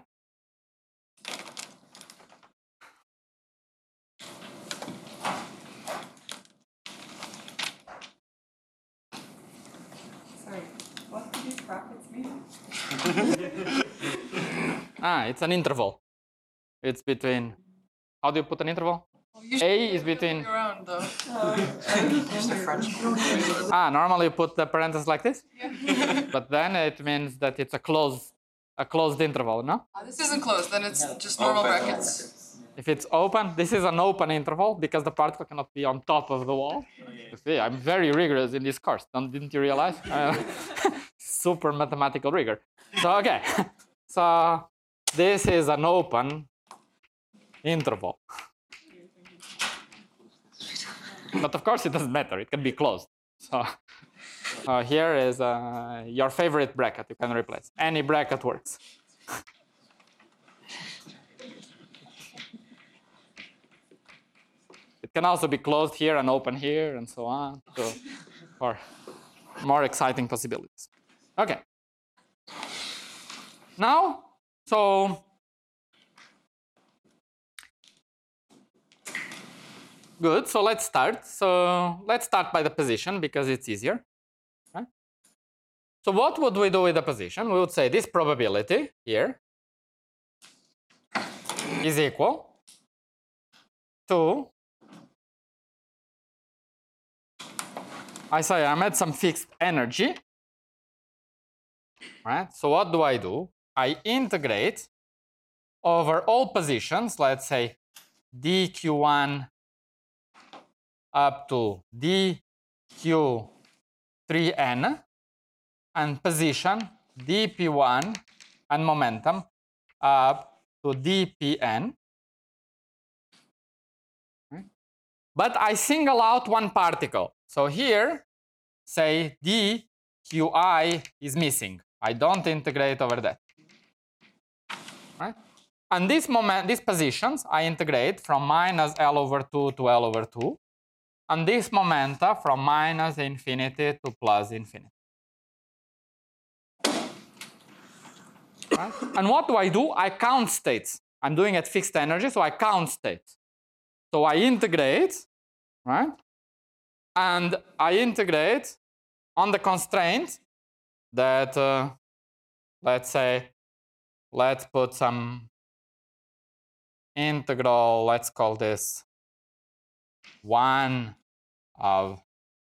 What do these brackets mean? It's an interval. It's between, how do you put an interval? A is between. Around though. Just a French. Normally you put the parentheses like this. Yeah. But then it means that it's a closed interval, no? This isn't closed, then it's just normal brackets. If it's open, this is an open interval because the particle cannot be on top of the wall. You see, I'm very rigorous in this course. Didn't you realize? Super mathematical rigor. So, okay. So, this is an open interval. But of course, it doesn't matter. It can be closed. So, here is your favorite bracket you can replace. Any bracket works. It can also be closed here and open here and so on, so for more exciting possibilities. Okay. Now, so good. So let's start. So let's start by the position because it's easier. Right? So what would we do with the position? We would say this probability here is equal to I say I'm at some fixed energy, right? So what do? I integrate over all positions, let's say dq1 up to dq3n, and position dp1 and momentum up to dpn. But I single out one particle. So here, say dqi is missing. I don't integrate over that. Right? And these positions, I integrate from minus L over 2 to L over 2. And this momenta from minus infinity to plus infinity. Right? And what do? I count states. I'm doing at fixed energy, so I count states. So I integrate, right? And I integrate on the constraint that, let's say, let's put some integral, let's call this 1 of,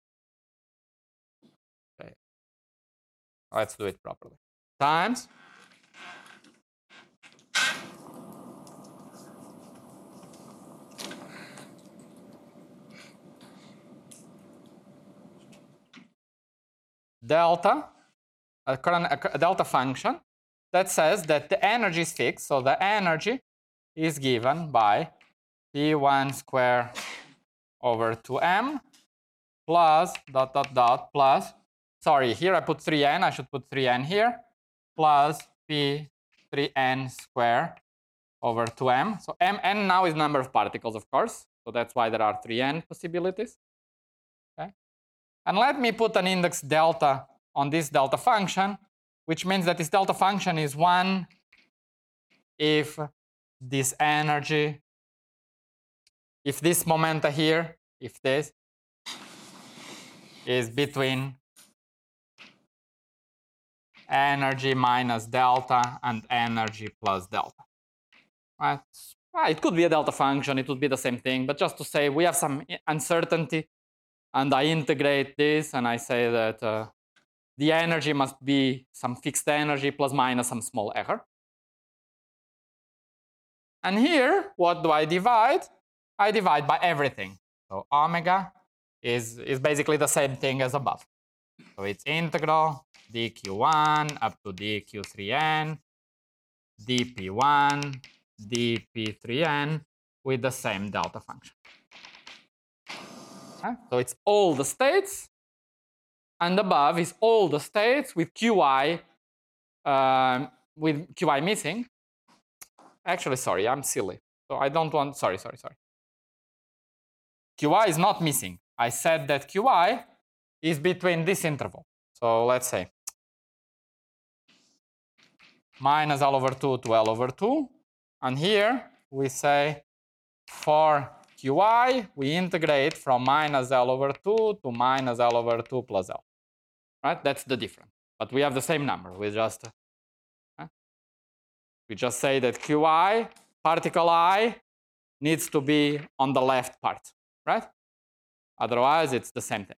okay, let's do it properly, times delta, a delta function that says that the energy is fixed. So the energy is given by P1 square over 2m plus dot dot dot plus, sorry, here I put 3n, I should put 3n here, plus P3n square over 2m. So n now is number of particles, of course. So that's why there are 3n possibilities. Okay. And let me put an index delta on this delta function, which means that this delta function is 1 if this energy, if this momenta here, if this is between energy minus delta and energy plus delta. Right? It could be a delta function, it would be the same thing, but just to say we have some uncertainty, and I integrate this and I say that the energy must be some fixed energy plus minus some small error. And here, what do I divide? I divide by everything. So omega is basically the same thing as above. So it's integral dq1 up to dq3n, dp1, dp3n with the same delta function. Okay? So it's all the states, and above is all the states with qi missing. Actually, sorry, I'm silly. So I don't want, sorry. qi is not missing. I said that qi is between this interval. So let's say minus L over 2 to L over 2. And here we say for qi, we integrate from minus L over 2 to minus L over 2 plus L. Right? That's the difference. But we have the same number. We just say that qi, particle I, needs to be on the left part. Right? Otherwise, it's the same thing.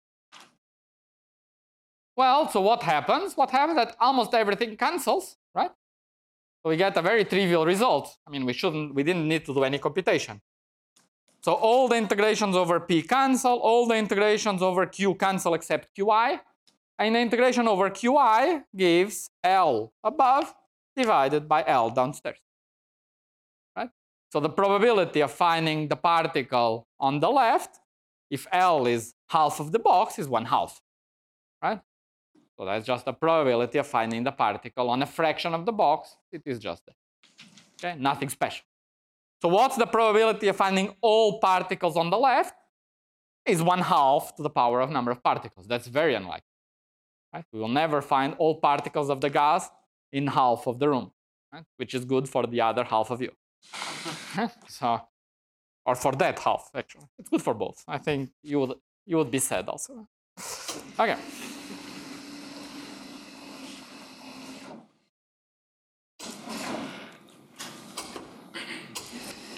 Well, so what happens? What happens that almost everything cancels, right? So we get a very trivial result. I mean, we didn't need to do any computation. So all the integrations over P cancel, all the integrations over Q cancel except Qi, and the integration over Qi gives L above divided by L downstairs. Right? So the probability of finding the particle on the left, if L is half of the box, is 1/2. Right? So that's just the probability of finding the particle on a fraction of the box. It is just that. Okay, nothing special. So what's the probability of finding all particles on the left? Is 1/2 to the power of number of particles. That's very unlikely. Right? We will never find all particles of the gas in half of the room, right? Which is good for the other half of you. So, or for that half, actually. It's good for both. I think you would be sad also. Okay.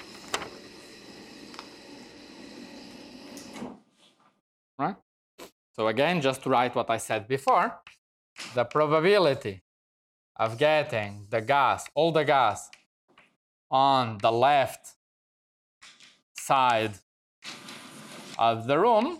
Right? So again, just to write what I said before, the probability of getting the gas, all the gas on the left side of the room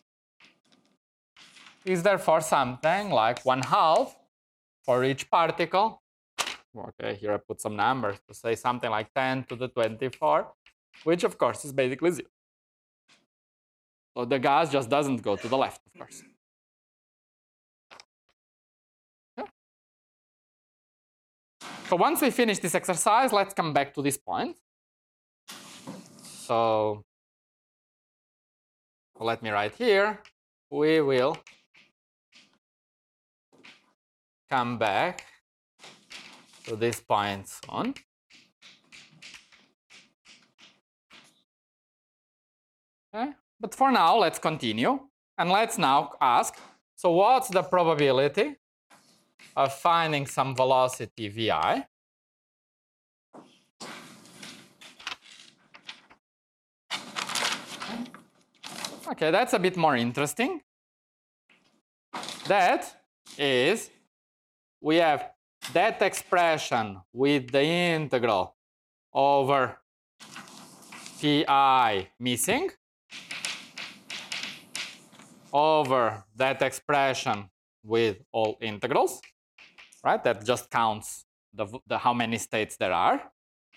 is therefore something like 1/2 for each particle. Okay, here I put some numbers to say something like 10 to the 24, which of course is basically 0. So the gas just doesn't go to the left, of course. Okay. So once we finish this exercise, let's come back to this point. So let me write here. We will come back to this point soon. Okay. But for now, let's continue. And let's now ask, so what's the probability of finding some velocity vi? Okay, that's a bit more interesting. That is, we have that expression with the integral over pi missing over that expression with all integrals, right? That just counts the how many states there are.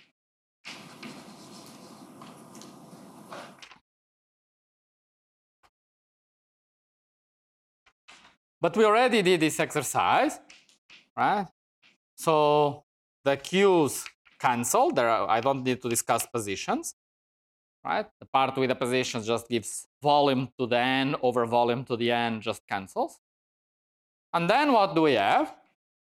But we already did this exercise, right? So the Q's cancel. I don't need to discuss positions, right? The part with the positions just gives volume to the n over volume to the n, just cancels. And then what do we have?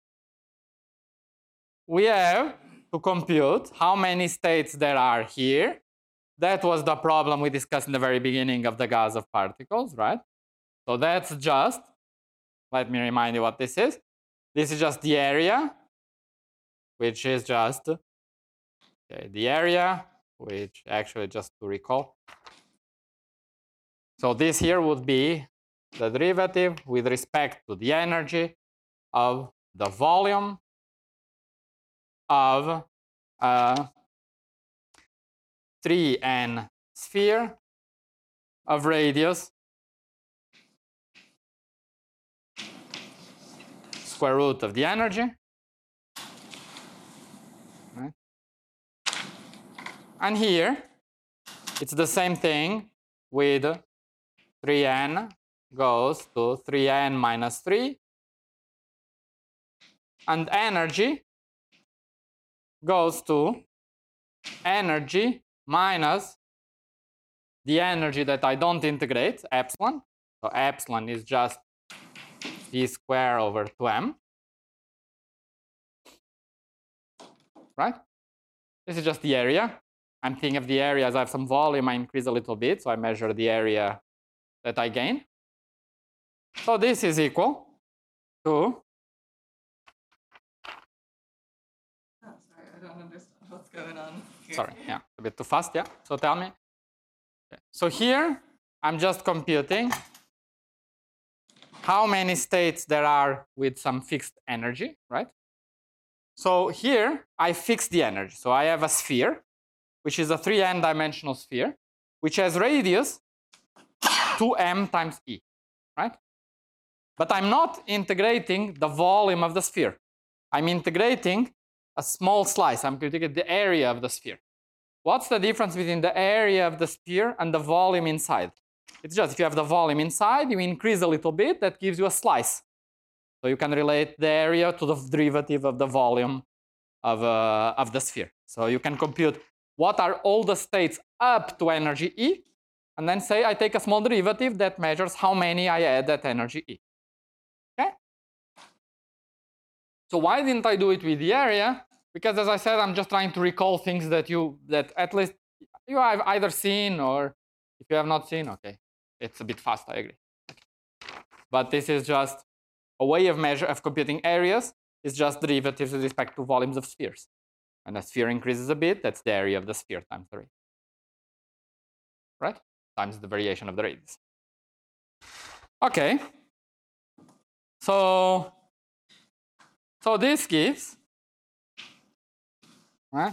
We have to compute how many states there are here. That was the problem we discussed in the very beginning of the gas of particles, right? So that's just, let me remind you what this is. This is just the area, which is just the area, which actually, just to recall. So this here would be the derivative with respect to the energy of the volume of a 3n sphere of radius square root of the energy. Right? And here, it's the same thing with 3n goes to 3n minus 3. And energy goes to energy minus the energy that I don't integrate, epsilon. So epsilon is just v square over 2m. Right? This is just the area. I'm thinking of the area as I have some volume, I increase a little bit, so I measure the area that I gain. So this is equal to... Oh, sorry, I don't understand what's going on here. Sorry, yeah, a bit too fast, yeah. So tell me. Okay. So here, I'm just computing how many states there are with some fixed energy, right? So here, I fix the energy. So I have a sphere, which is a 3n dimensional sphere, which has radius 2m times e, right? But I'm not integrating the volume of the sphere. I'm integrating a small slice. I'm integrating the area of the sphere. What's the difference between the area of the sphere and the volume inside? It's just if you have the volume inside, you increase a little bit, that gives you a slice. So you can relate the area to the derivative of the volume of the sphere. So you can compute what are all the states up to energy E, and then say I take a small derivative that measures how many I add at energy E. Okay? So why didn't I do it with the area? Because as I said, I'm just trying to recall things that at least you have either seen, or if you have not seen, okay, it's a bit fast, I agree. But this is just a way of computing areas. It's just derivatives with respect to volumes of spheres. When a sphere increases a bit, that's the area of the sphere times the radius. Right? Times the variation of the radius. Okay. So this gives there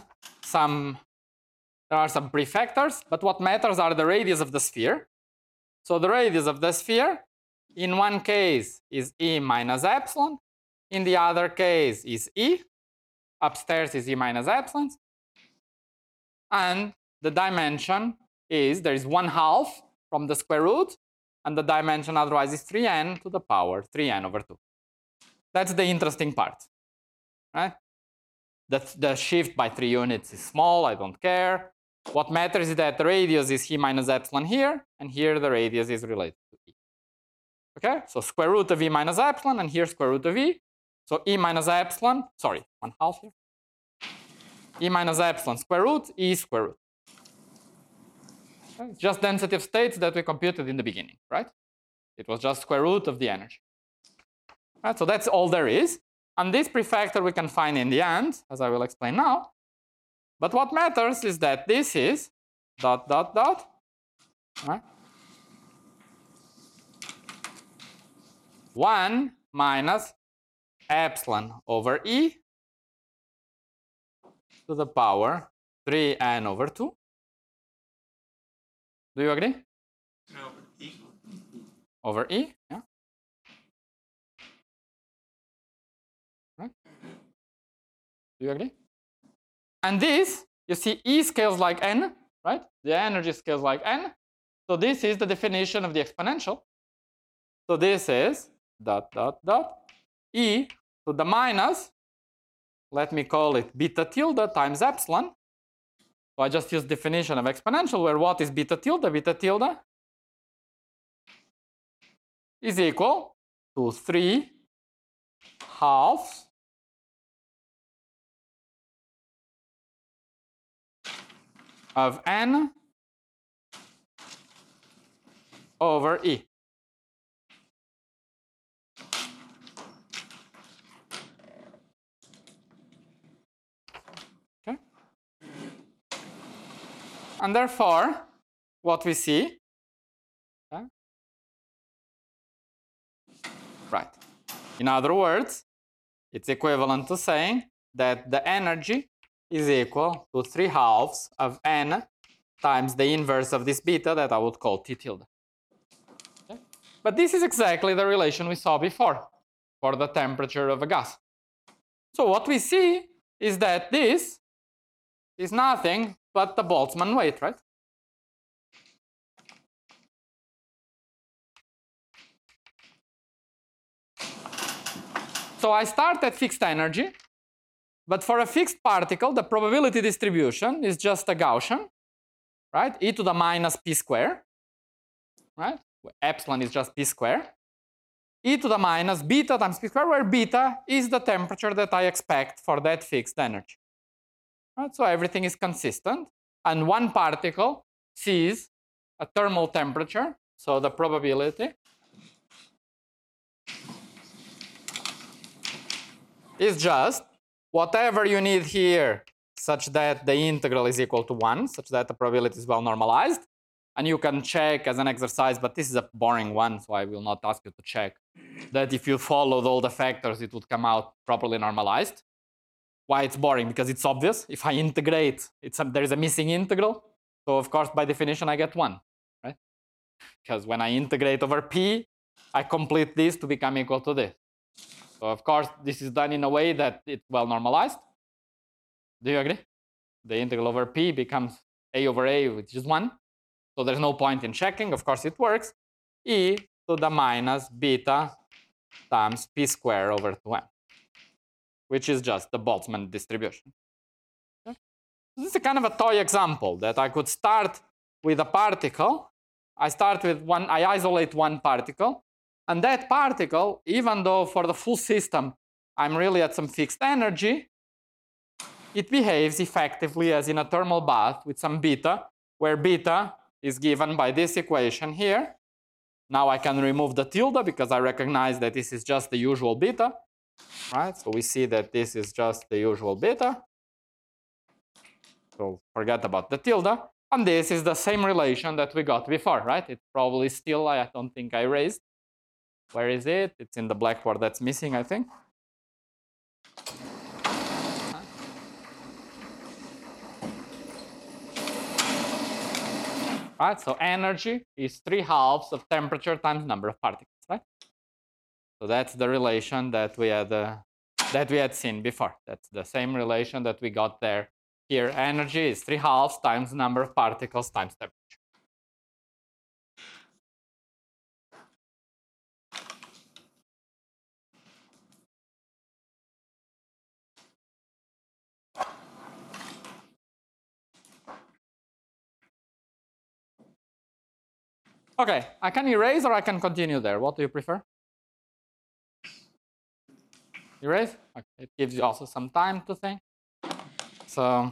are some prefactors, but what matters are the radius of the sphere. So the radius of the sphere in one case is E minus epsilon, in the other case is E, upstairs is E minus epsilon, and the dimension is, there is 1/2 from the square root, and the dimension otherwise is 3n to the power 3n over 2. That's the interesting part, right? The shift by 3 units is small, I don't care. What matters is that the radius is E minus epsilon here, and here the radius is related to E. Okay, so square root of E minus epsilon, and here square root of E. So E minus epsilon, sorry, 1/2 here. E minus epsilon square root, E square root. Okay? It's just density of states that we computed in the beginning, right? It was just square root of the energy. Right, so that's all there is. And this prefactor we can find in the end, as I will explain now. But what matters is that this is dot, dot, dot, right? 1 minus epsilon over E to the power 3n over 2. Do you agree? No, E. Over E, yeah. Right? Do you agree? And this, you see, E scales like n, right? The energy scales like n. So this is the definition of the exponential. So this is dot, dot, dot, E to the minus, let me call it beta tilde times epsilon. So I just use definition of exponential, where what is beta tilde? Beta tilde is equal to 3/2 of n over E. Okay. And therefore, what we see, okay, right. In other words, it's equivalent to saying that the energy is equal to 3/2 of n times the inverse of this beta that I would call T tilde. Okay? But this is exactly the relation we saw before for the temperature of a gas. So what we see is that this is nothing but the Boltzmann weight, right? So I start at fixed energy, but for a fixed particle, the probability distribution is just a Gaussian, right? E to the minus p square, right? Epsilon is just p square. E to the minus beta times p square, where beta is the temperature that I expect for that fixed energy. Right? So everything is consistent, and one particle sees a thermal temperature, so the probability is just whatever you need here, such that the integral is equal to 1, such that the probability is well normalized. And you can check as an exercise, but this is a boring one, so I will not ask you to check, that if you followed all the factors, it would come out properly normalized. Why it's boring? Because it's obvious. If I integrate, there is a missing integral. So of course, by definition, I get 1, right? Because when I integrate over p, I complete this to become equal to this. So of course, this is done in a way that it's well normalized. Do you agree? The integral over p becomes a over a, which is 1. So there's no point in checking. Of course, it works. E to the minus beta times p square over 2m, which is just the Boltzmann distribution. Okay? This is a kind of a toy example that I could start with a particle. I isolate one particle, and that particle, even though for the full system I'm really at some fixed energy, it behaves effectively as in a thermal bath with some beta, where beta is given by this equation here. Now I can remove the tilde because I recognize that this is just the usual beta, right? So we see that this is just the usual beta. So forget about the tilde. And this is the same relation that we got before, right? It's probably still, I don't think I erased. Where is it? It's in the blackboard that's missing, I think. Right, so energy is 3/2 of temperature times number of particles, right? So that's the relation that we had seen before. That's the same relation that we got there. Here, energy is 3/2 times the number of particles times temperature. Okay, I can erase or I can continue there. What do you prefer? Erase? Okay. It gives you also some time to think. So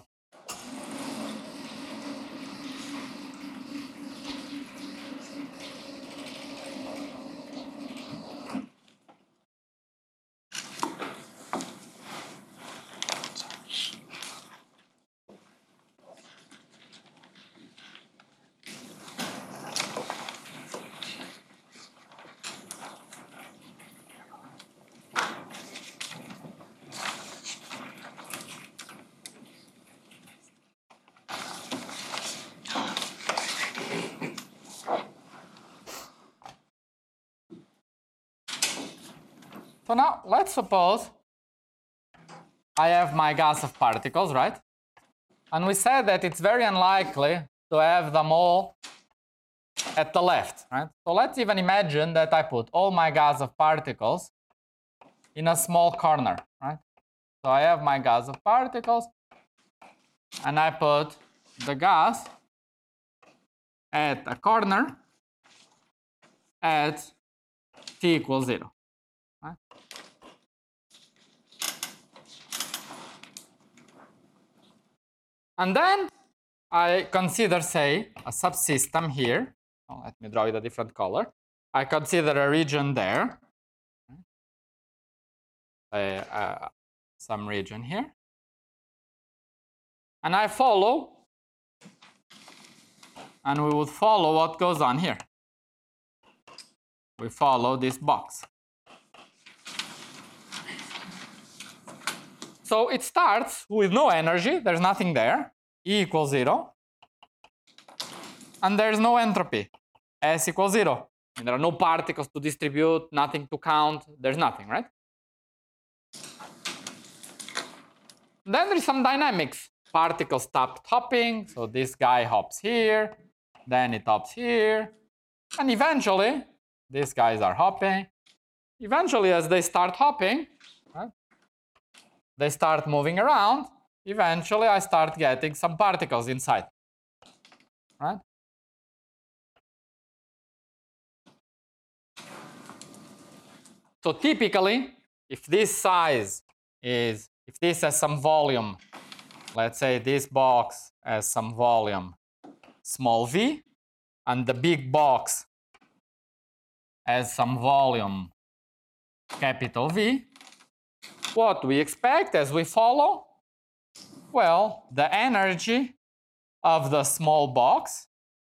now let's suppose I have my gas of particles, right? And we said that it's very unlikely to have them all at the left, right? So let's even imagine that I put all my gas of particles in a small corner, right? So I have my gas of particles and I put the gas at a corner at t equals 0. Right? And then I consider, say, a subsystem here. Oh, let me draw it a different color. I consider a region there, some region here. And I follow, and we would follow what goes on here. We follow this box. So it starts with no energy, there's nothing there, E equals 0. And there's no entropy, S equals 0. And there are no particles to distribute, nothing to count, there's nothing, right? Then there's some dynamics. Particles stop hopping, so this guy hops here, then it hops here, and eventually, these guys are hopping. Eventually, as they start hopping, right, they start moving around. Eventually, I start getting some particles inside, right? So typically, if this size is, if this has some volume, let's say this box has some volume small v, and the big box has some volume capital V, what we expect as we follow? Well, the energy of the small box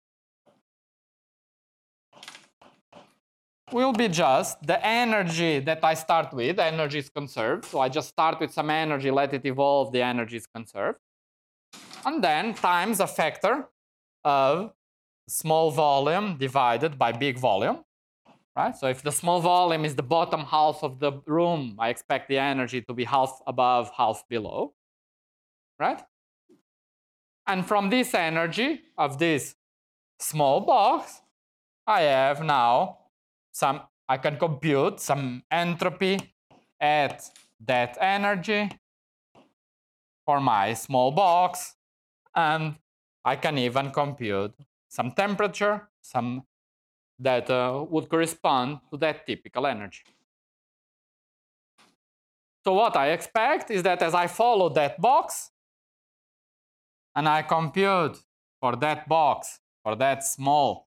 will be just the energy that I start with. Energy is conserved, so I just start with some energy, let it evolve, the energy is conserved. And then times a factor of small volume divided by big volume. Right? So if the small volume is the bottom half of the room, I expect the energy to be half above, half below. Right? And from this energy of this small box, I have now I can compute some entropy at that energy for my small box, and I can even compute some temperature, some that would correspond to that typical energy. So what I expect is that as I follow that box, and I compute for that box, for that small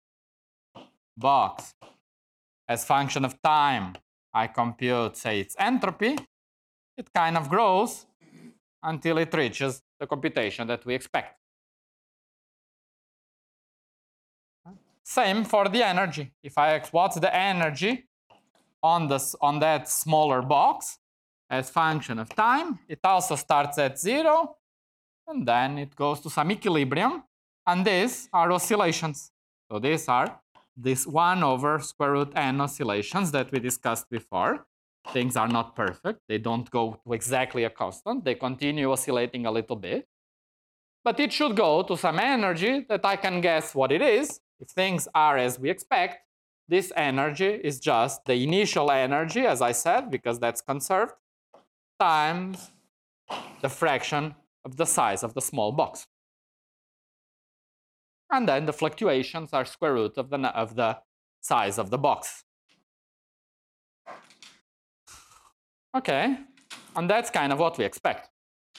box, as function of time, I compute, say, its entropy, it kind of grows until it reaches the computation that we expect. Same for the energy. If I ask what's the energy on that smaller box as function of time. It also starts at 0, and then it goes to some equilibrium, and these are oscillations. So these are this 1 over square root n oscillations that we discussed before. Things are not perfect. They don't go to exactly a constant. They continue oscillating a little bit. But it should go to some energy that I can guess what it is. If things are as we expect, this energy is just the initial energy, as I said, because that's conserved, times the fraction of the size of the small box. And then the fluctuations are square root of the size of the box. Okay, and that's kind of what we expect.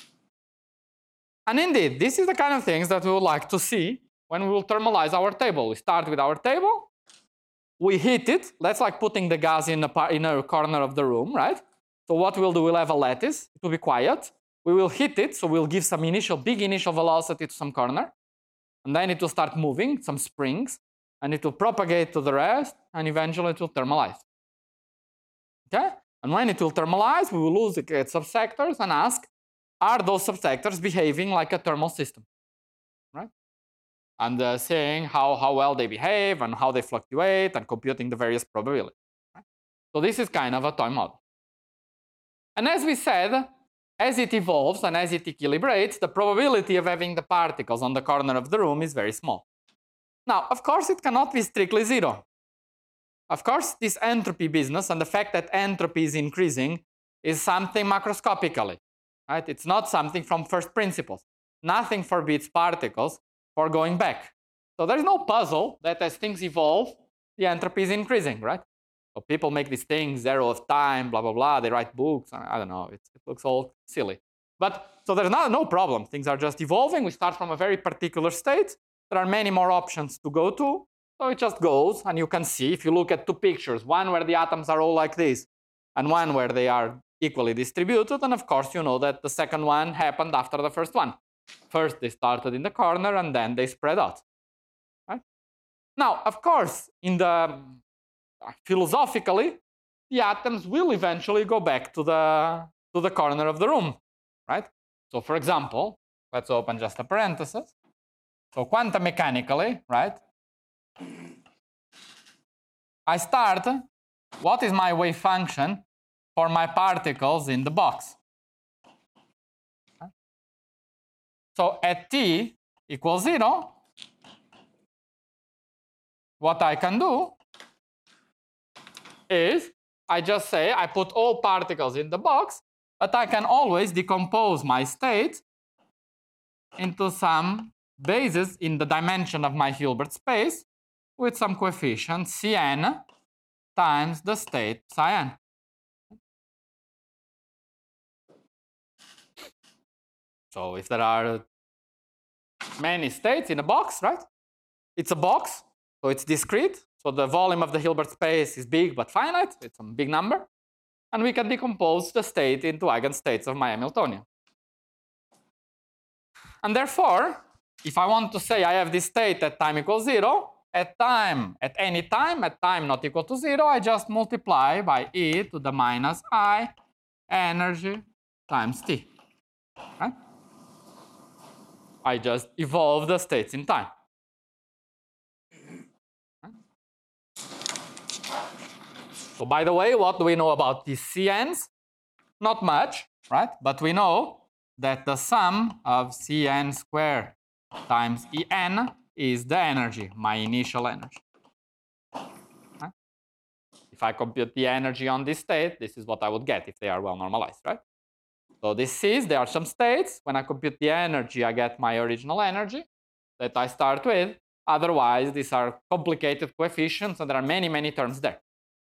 And indeed, this is the kind of things that we would like to see when we will thermalize our table. We start with our table, we heat it. That's like putting the gas in a corner of the room, right? So what we'll do, we'll have a lattice. It will be quiet. We will heat it, so we'll give some big initial velocity to some corner. And then it will start moving, some springs, and it will propagate to the rest, and eventually it will thermalize. Okay? And when it will thermalize, we will look at subsectors and ask, are those subsectors behaving like a thermal system? Right? And saying how well they behave and how they fluctuate and computing the various probabilities. Right? So this is kind of a toy model. And as we said, as it evolves and as it equilibrates, the probability of having the particles on the corner of the room is very small. Now, of course, it cannot be strictly 0. Of course, this entropy business and the fact that entropy is increasing is something macroscopically. Right? It's not something from first principles. Nothing forbids particles for going back. So there's no puzzle that as things evolve, the entropy is increasing, right? So people make these things, 0 of time, blah, blah, blah. They write books. I don't know. It looks all silly. But so there's no problem. Things are just evolving. We start from a very particular state. There are many more options to go to. So it just goes, and you can see, if you look at two pictures, one where the atoms are all like this, and one where they are equally distributed, and of course you know that the second one happened after the first one. First they started in the corner, and then they spread out. Right? Now, of course, philosophically, the atoms will eventually go back to the corner of the room, right? So for example, let's open just a parenthesis. So quantum mechanically, right? I start, what is my wave function for my particles in the box? So at t equals 0, what I can do is I just say I put all particles in the box, but I can always decompose my state into some bases in the dimension of my Hilbert space with some coefficient Cn times the state psi n. So if there are many states in a box, right? It's a box, so it's discrete. So the volume of the Hilbert space is big but finite. It's a big number. And we can decompose the state into eigenstates of my Hamiltonian. And therefore, if I want to say I have this state at time equals 0, at any time, at time not equal to 0, I just multiply by e to the minus I energy times t. Right? I just evolve the states in time. So by the way, what do we know about these Cn's? Not much, right? But we know that the sum of Cn squared times En is the energy, my initial energy. Right? If I compute the energy on this state, this is what I would get if they are well normalized, right? So this is, there are some states. When I compute the energy, I get my original energy that I start with. Otherwise, these are complicated coefficients, and there are many, many terms there.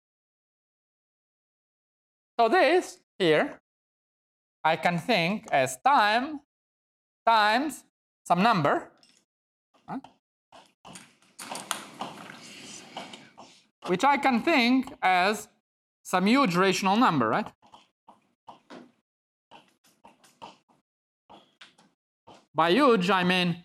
So this here, I can think as time times some number, right? Which I can think as some huge rational number, right? By huge, I mean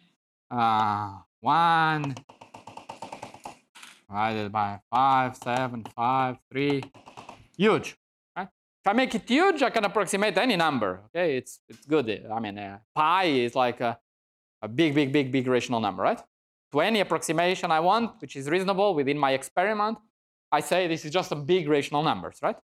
1 divided by 5, 7, 5, 3, huge. Right? If I make it huge, I can approximate any number. Okay, it's good. I mean, pi is like a big rational number, right? To any approximation I want, which is reasonable within my experiment, I say this is just some big rational numbers, right?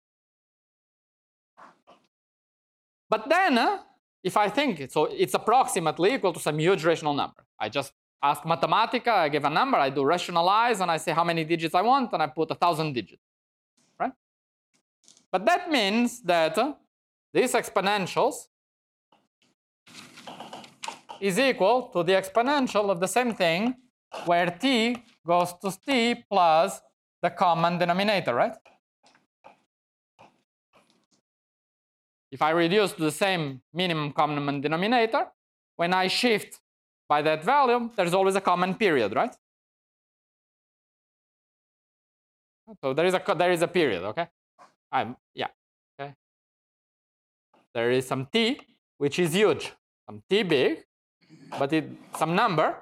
But then, if I think so, it's approximately equal to some huge rational number. I just ask Mathematica, I give a number, I do rationalize, and I say how many digits I want, and I put 1,000 digits, right? But that means that these exponentials is equal to the exponential of the same thing where t goes to t plus the common denominator, right? If I reduce to the same minimum common denominator, when I shift by that value, there's always a common period, right? So there is a period, okay? Yeah, okay. There is some t, which is huge, some t big, but some number,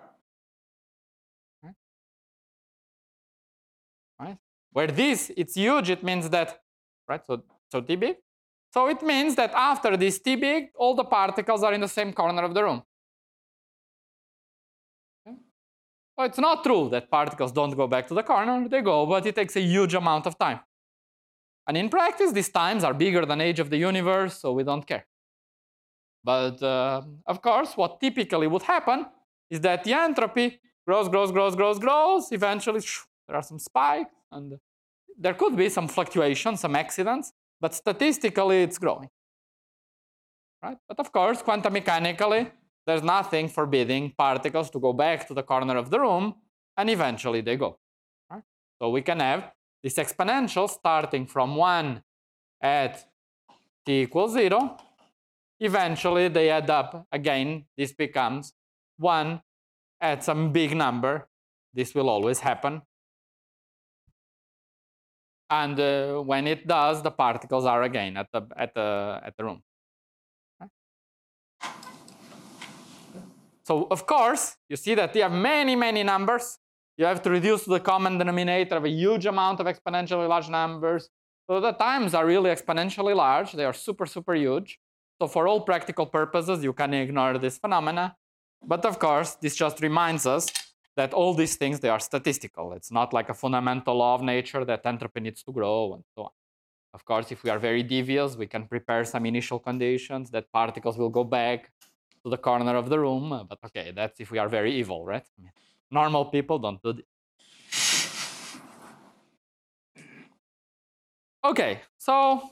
right? Where it's huge, it means that, right? So t big. So it means that after this t big, all the particles are in the same corner of the room. Okay? So it's not true that particles don't go back to the corner. They go, but it takes a huge amount of time. And in practice, these times are bigger than age of the universe, so we don't care. But of course, what typically would happen is that the entropy grows. Eventually, there are some spikes, and there could be some fluctuations, some accidents, but statistically, it's growing. Right? But of course, quantum mechanically, there's nothing forbidding particles to go back to the corner of the room, and eventually they go. Right? So we can have this exponential starting from 1 at t equals 0. Eventually, they add up again. This becomes 1 at some big number. This will always happen. And when it does, the particles are again at the room. Okay. So of course, you see that you have many numbers. You have to reduce the common denominator of a huge amount of exponentially large numbers. So the times are really exponentially large. They are super huge. So for all practical purposes, you can ignore this phenomena. But of course, this just reminds us that all these things, they are statistical. It's not like a fundamental law of nature that entropy needs to grow and so on. Of course, if we are very devious, we can prepare some initial conditions that particles will go back to the corner of the room. But okay, that's if we are very evil, right? I mean, normal people don't do this. Okay, so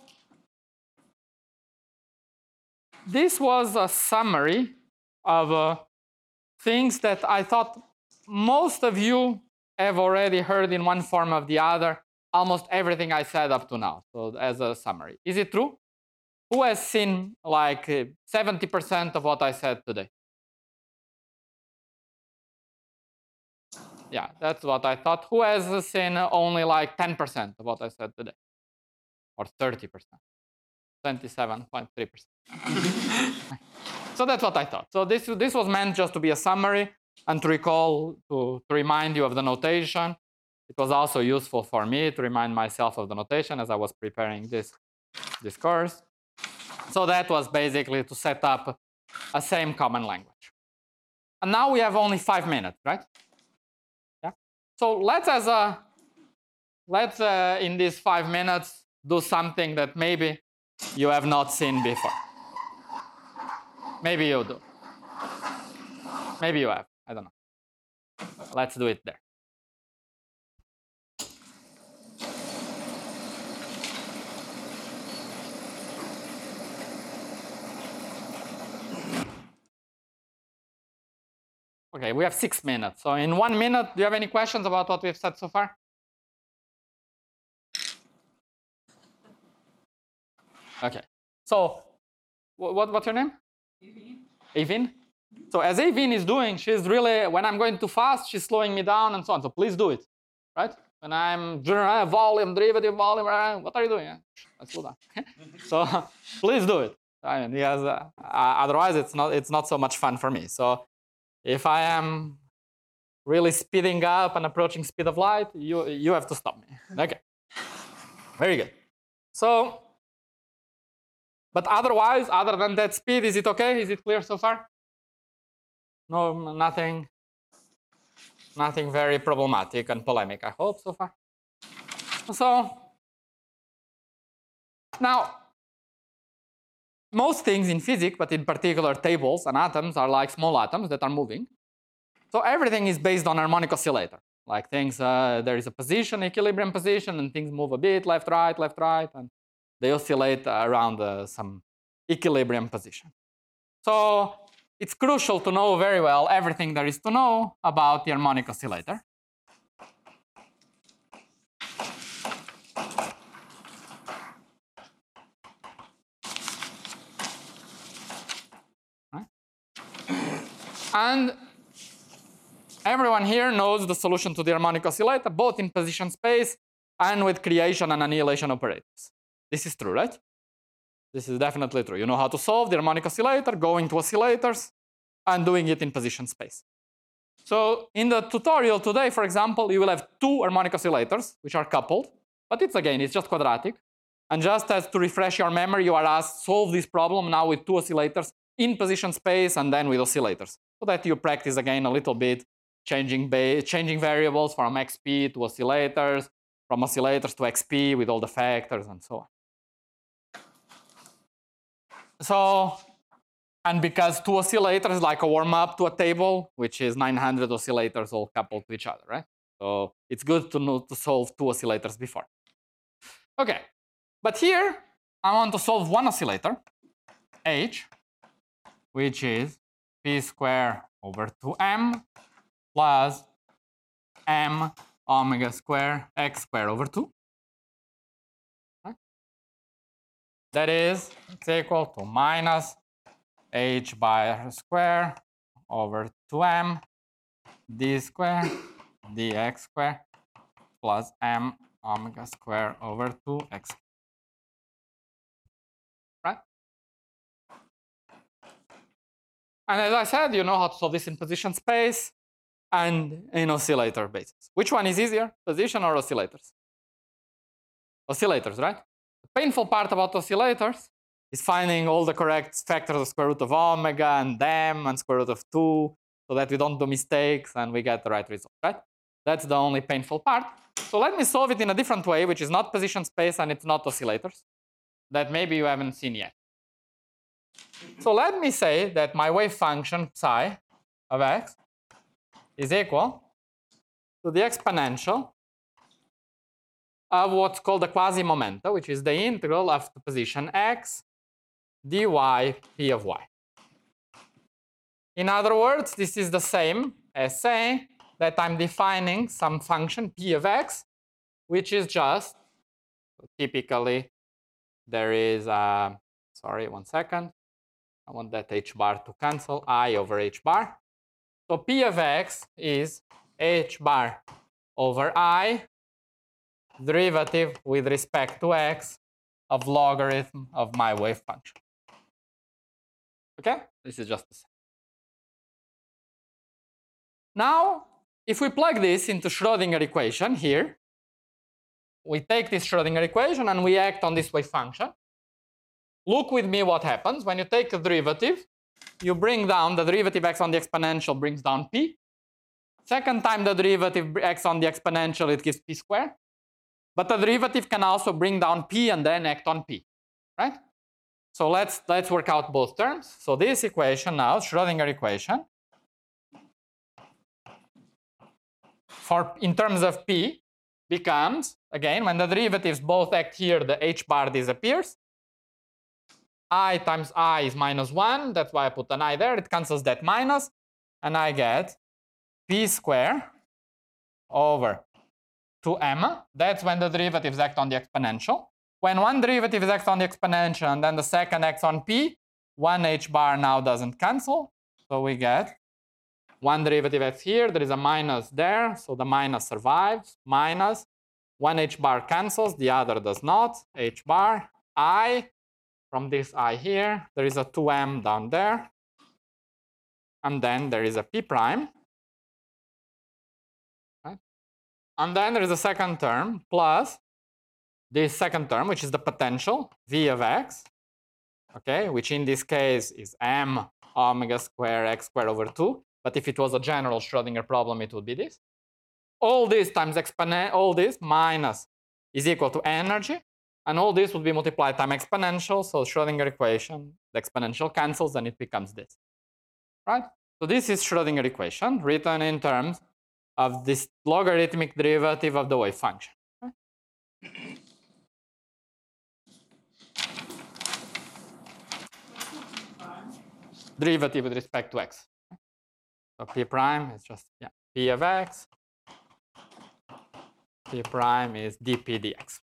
this was a summary of things that I thought most of you have already heard in one form or the other, almost everything I said up to now. So as a summary, is it true? Who has seen like 70% of what I said today? Yeah, that's what I thought. Who has seen only like 10% of what I said today? Or 30%? 27.3%. So that's what I thought. So this was meant just to be a summary and to recall, to remind you of the notation. It was also useful for me to remind myself of the notation as I was preparing this course. So that was basically to set up a same common language. And now we have only 5 minutes, right? Yeah. So let's in these 5 minutes do something that maybe you have not seen before. Maybe you do. Maybe you have. I don't know. Let's do it there. Okay, we have 6 minutes. So in 1 minute, do you have any questions about what we've said so far? Okay. So what's your name? Avin. So as Avin is doing, she's really, when I'm going too fast, she's slowing me down and so on. So please do it, right? When I'm volume, derivative volume, what are you doing? Let's slow down. So please do it. I mean, yes, otherwise it's not so much fun for me. So if I am really speeding up and approaching speed of light, you have to stop me. Okay. Very good. So, but otherwise, other than that speed, is it okay? Is it clear so far? No, nothing very problematic and polemic, I hope, so far. So, now, most things in physics, but in particular tables and atoms, are like small atoms that are moving. So everything is based on harmonic oscillator. Like things, there is a position, equilibrium position, and things move a bit left, right, and they oscillate around some equilibrium position. So it's crucial to know very well everything there is to know about the harmonic oscillator. Right? And everyone here knows the solution to the harmonic oscillator, both in position space and with creation and annihilation operators. This is true, right? This is definitely true. You know how to solve the harmonic oscillator, going to oscillators, and doing it in position space. So in the tutorial today, for example, you will have two harmonic oscillators, which are coupled, but it's just quadratic. And just as to refresh your memory, you are asked, solve this problem now with two oscillators in position space and then with oscillators, so that you practice again a little bit, changing variables from xp to oscillators, from oscillators to xp with all the factors and so on. So, and because two oscillators is like a warm-up to a table, which is 900 oscillators all coupled to each other, right? So it's good to know to solve two oscillators before. Okay, but here I want to solve one oscillator, h, which is p squared over 2m plus m omega squared x squared over 2. Right? That is, it's equal to minus h bar squared over 2m d squared dx squared plus m omega squared over 2x. Right? And as I said, you know how to solve this in position space and in oscillator basis. Which one is easier, position or oscillators? Oscillators, right? The painful part about oscillators is finding all the correct factors of square root of omega and them and square root of 2 so that we don't do mistakes and we get the right result, right? That's the only painful part. So let me solve it in a different way, which is not position space and it's not oscillators, that maybe you haven't seen yet. So let me say that my wave function psi of x is equal to the exponential of what's called the quasi-momenta, which is the integral of the position x dy p of y. In other words, this is the same as saying that I'm defining some function p of x, which is just, typically, there is, sorry, 1 second. I want that h bar to cancel, I over h bar. So p of x is h bar over I derivative with respect to x of logarithm of my wave function. Okay? This is just the same. Now, if we plug this into Schrodinger equation here, we take this Schrodinger equation and we act on this wave function. Look with me what happens. When you take a derivative, you bring down the derivative x on the exponential brings down p. Second time the derivative x on the exponential, it gives p squared. But the derivative can also bring down p and then act on p, right? So let's work out both terms. So this equation now, Schrodinger equation, in terms of p, becomes, again, when the derivatives both act here, the h bar disappears. I times I is minus 1. That's why I put an I there. It cancels that minus. And I get p squared over 2m. That's when the derivatives act on the exponential. When one derivative acts on the exponential and then the second acts on p, one h bar now doesn't cancel. So we get one derivative acts here. There is a minus there. So the minus survives. Minus one h bar cancels. The other does not. H bar I. From this I here, there is a 2m down there. And then there is a p prime. Right? And then there is a second term plus this second term, which is the potential v of x, okay, which in this case is m omega square x squared over 2. But if it was a general Schrodinger problem, it would be this. All this times all this minus is equal to energy, and all this would be multiplied times exponential. So Schrodinger equation, the exponential cancels, and it becomes this, right? So this is Schrodinger equation written in terms of this logarithmic derivative of the wave function. Right? Derivative with respect to x. So p prime is just p of x. P prime is dp dx.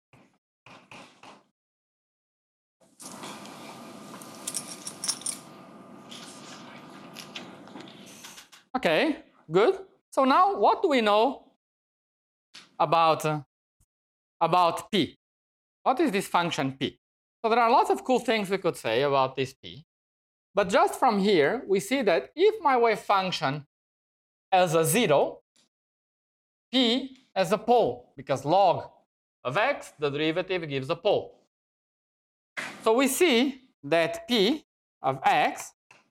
Okay, good. So now what do we know about p? What is this function p? So there are lots of cool things we could say about this p. But just from here, we see that if my wave function has a 0, p has a pole, because log of x, the derivative gives a pole. So we see that p of x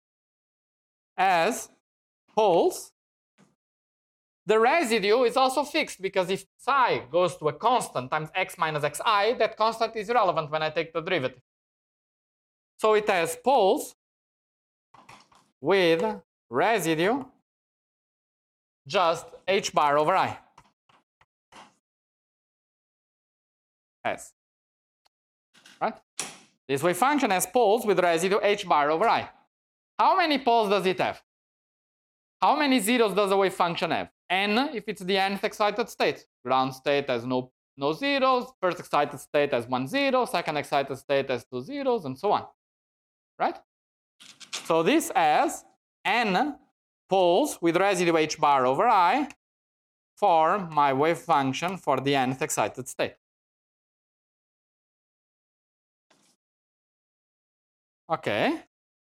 has poles. The residue is also fixed, because if psi goes to a constant times x minus xi, that constant is irrelevant when I take the derivative. So it has poles with residue just h bar over I. S. Right? This wave function has poles with residue h bar over I. How many poles does it have? How many zeros does a wave function have? N if it's the nth excited state. Ground state has no zeros. First excited state has 1 0. Second excited state has 2 zeros, and so on. Right? So this has n poles with residue h bar over I for my wave function for the nth excited state. Okay.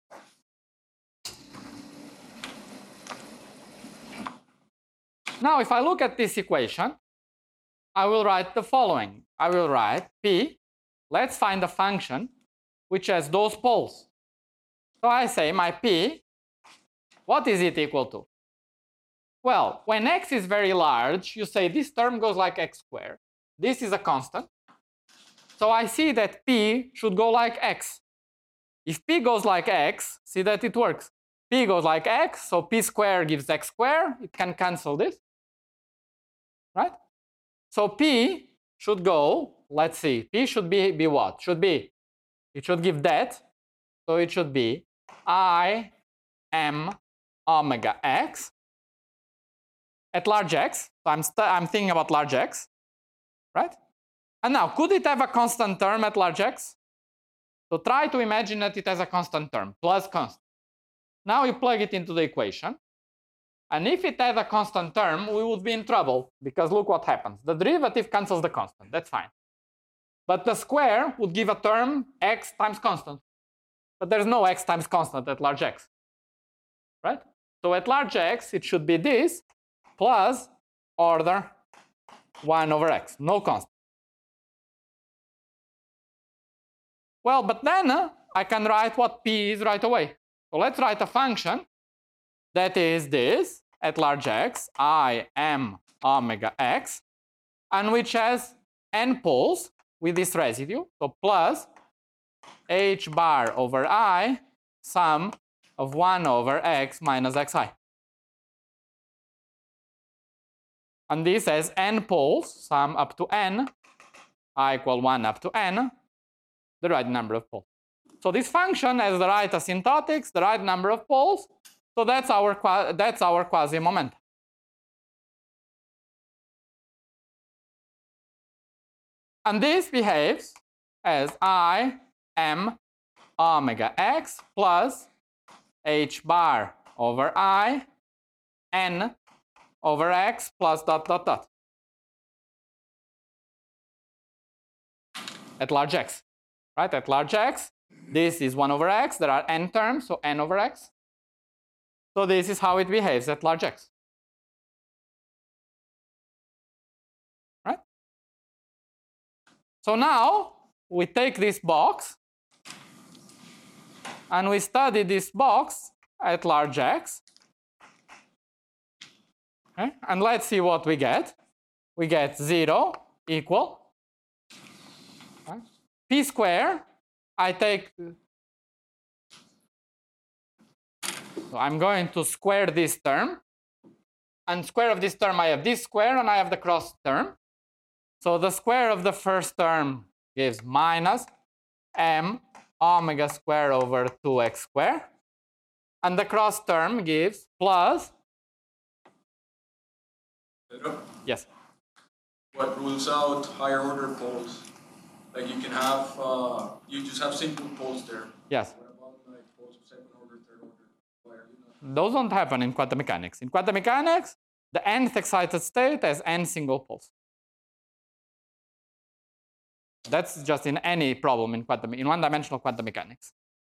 Now, if I look at this equation, I will write the following. I will write p. Let's find a function which has those poles. So I say my p, what is it equal to? Well, when x is very large, you say this term goes like x squared. This is a constant. So I see that p should go like x. If p goes like x, see that it works. P goes like x, so p squared gives x squared. It can cancel this. Right? So p should go, let's see, p should be what? It should give that. So it should be I m omega x at large x. So I'm thinking about large x, right? And now, could it have a constant term at large x? So try to imagine that it has a constant term, plus constant. Now you plug it into the equation. And if it had a constant term, we would be in trouble, because look what happens. The derivative cancels the constant. That's fine. But the square would give a term x times constant. But there's no x times constant at large x. Right? So at large x, it should be this plus order 1 over x. No constant. Well, but then I can write what p is right away. So let's write a function that is this at large x, I m omega x, and which has n poles with this residue. So plus h bar over I sum of 1 over x minus xi. And this has n poles, sum up to n, I equal 1 up to n, the right number of poles. So this function has the right asymptotics, the right number of poles. So that's our quasi-momentum. And this behaves as I m omega x plus h bar over I n over x plus dot dot dot at large x. Right? At large x, this is 1 over x. There are n terms, so n over x. So this is how it behaves at large x. Right? So now we take this box and we study this box at large X. Okay? And let's see what we get. We get 0 equal p square. I take, so I'm going to square this term. And square of this term, I have this square, and I have the cross term. So the square of the first term gives minus m omega square over 2x squared. And the cross term gives plus. Pedro, Yes. what rules out higher order poles? Like you can have, you just have simple poles there. Yes. What about like poles of second order, third order? Why are you not? Those don't happen in quantum mechanics. In quantum mechanics, the nth excited state has n single poles. That's just in any problem in one-dimensional quantum mechanics.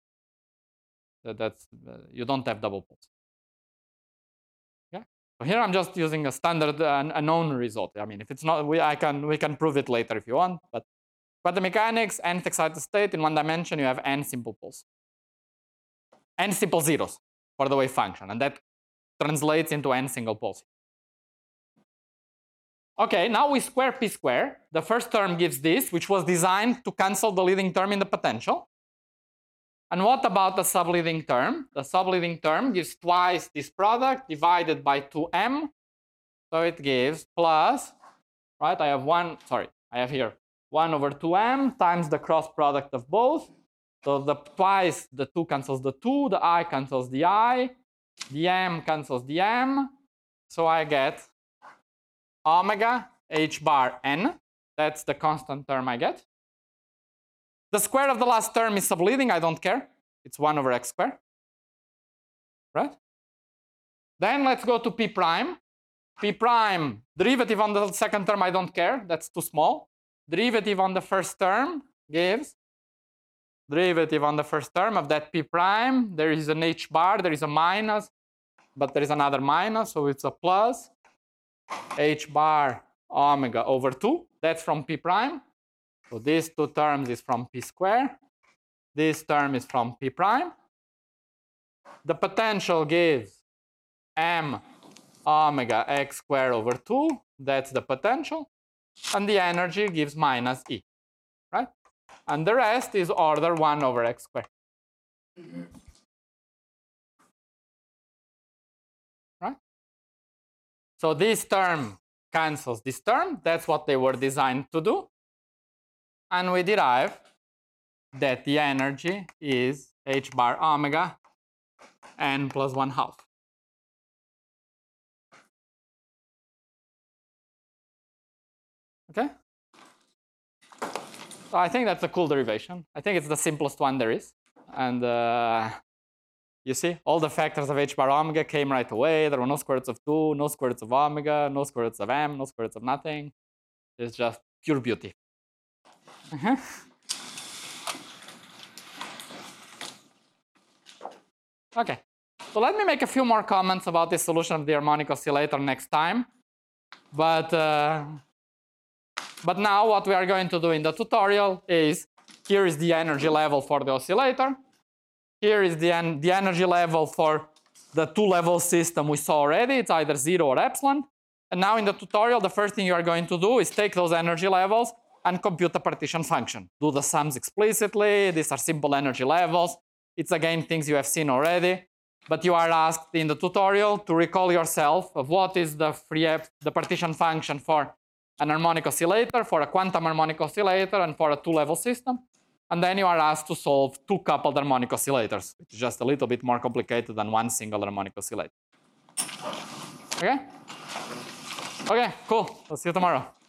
You don't have double poles. Yeah. So here I'm just using a standard a known result. I mean, if it's not, we can prove it later if you want. But quantum mechanics, nth excited state in one dimension, you have n simple poles, n simple zeros for the wave function, and that translates into n single poles. Okay, now we square p square. The first term gives this, which was designed to cancel the leading term in the potential. And what about the subleading term? The subleading term gives twice this product divided by 2m. So it gives plus, right? I have here 1 over 2m times the cross product of both. So twice the 2 cancels the 2, the I cancels the I, the m cancels the m. So I get omega h bar n. That's the constant term I get. The square of the last term is subleading. I don't care. It's 1 over x squared. Right? Then let's go to p prime. P prime, derivative on the second term, I don't care. That's too small. Derivative on the first term gives derivative on the first term of that p prime. There is an h bar. There is a minus, but there is another minus. So it's a plus h bar omega over 2. That's from p prime. So these two terms is from p squared. This term is from p prime. The potential gives m omega x squared over 2. That's the potential. And the energy gives minus E. Right? And the rest is order 1 over x squared. Right? So this term cancels this term. That's what they were designed to do. And we derive that the energy is h bar omega n plus 1/2. Okay? So I think that's a cool derivation. I think it's the simplest one there is. And you see, all the factors of h bar omega came right away. There were no square roots of 2, no square roots of omega, no square roots of m, no square roots of nothing. It's just pure beauty. Okay, so let me make a few more comments about the solution of the harmonic oscillator next time. But now what we are going to do in the tutorial is, here is the energy level for the oscillator. Here is the energy level for the two-level system we saw already. It's either 0 or epsilon. And now in the tutorial, the first thing you are going to do is take those energy levels and compute the partition function. Do the sums explicitly. These are simple energy levels. It's again things you have seen already. But you are asked in the tutorial to recall yourself of what is the partition function for an harmonic oscillator, for a quantum harmonic oscillator, and for a two-level system. And then you are asked to solve two coupled harmonic oscillators, which is just a little bit more complicated than one single harmonic oscillator. Okay? Okay, cool. We'll see you tomorrow.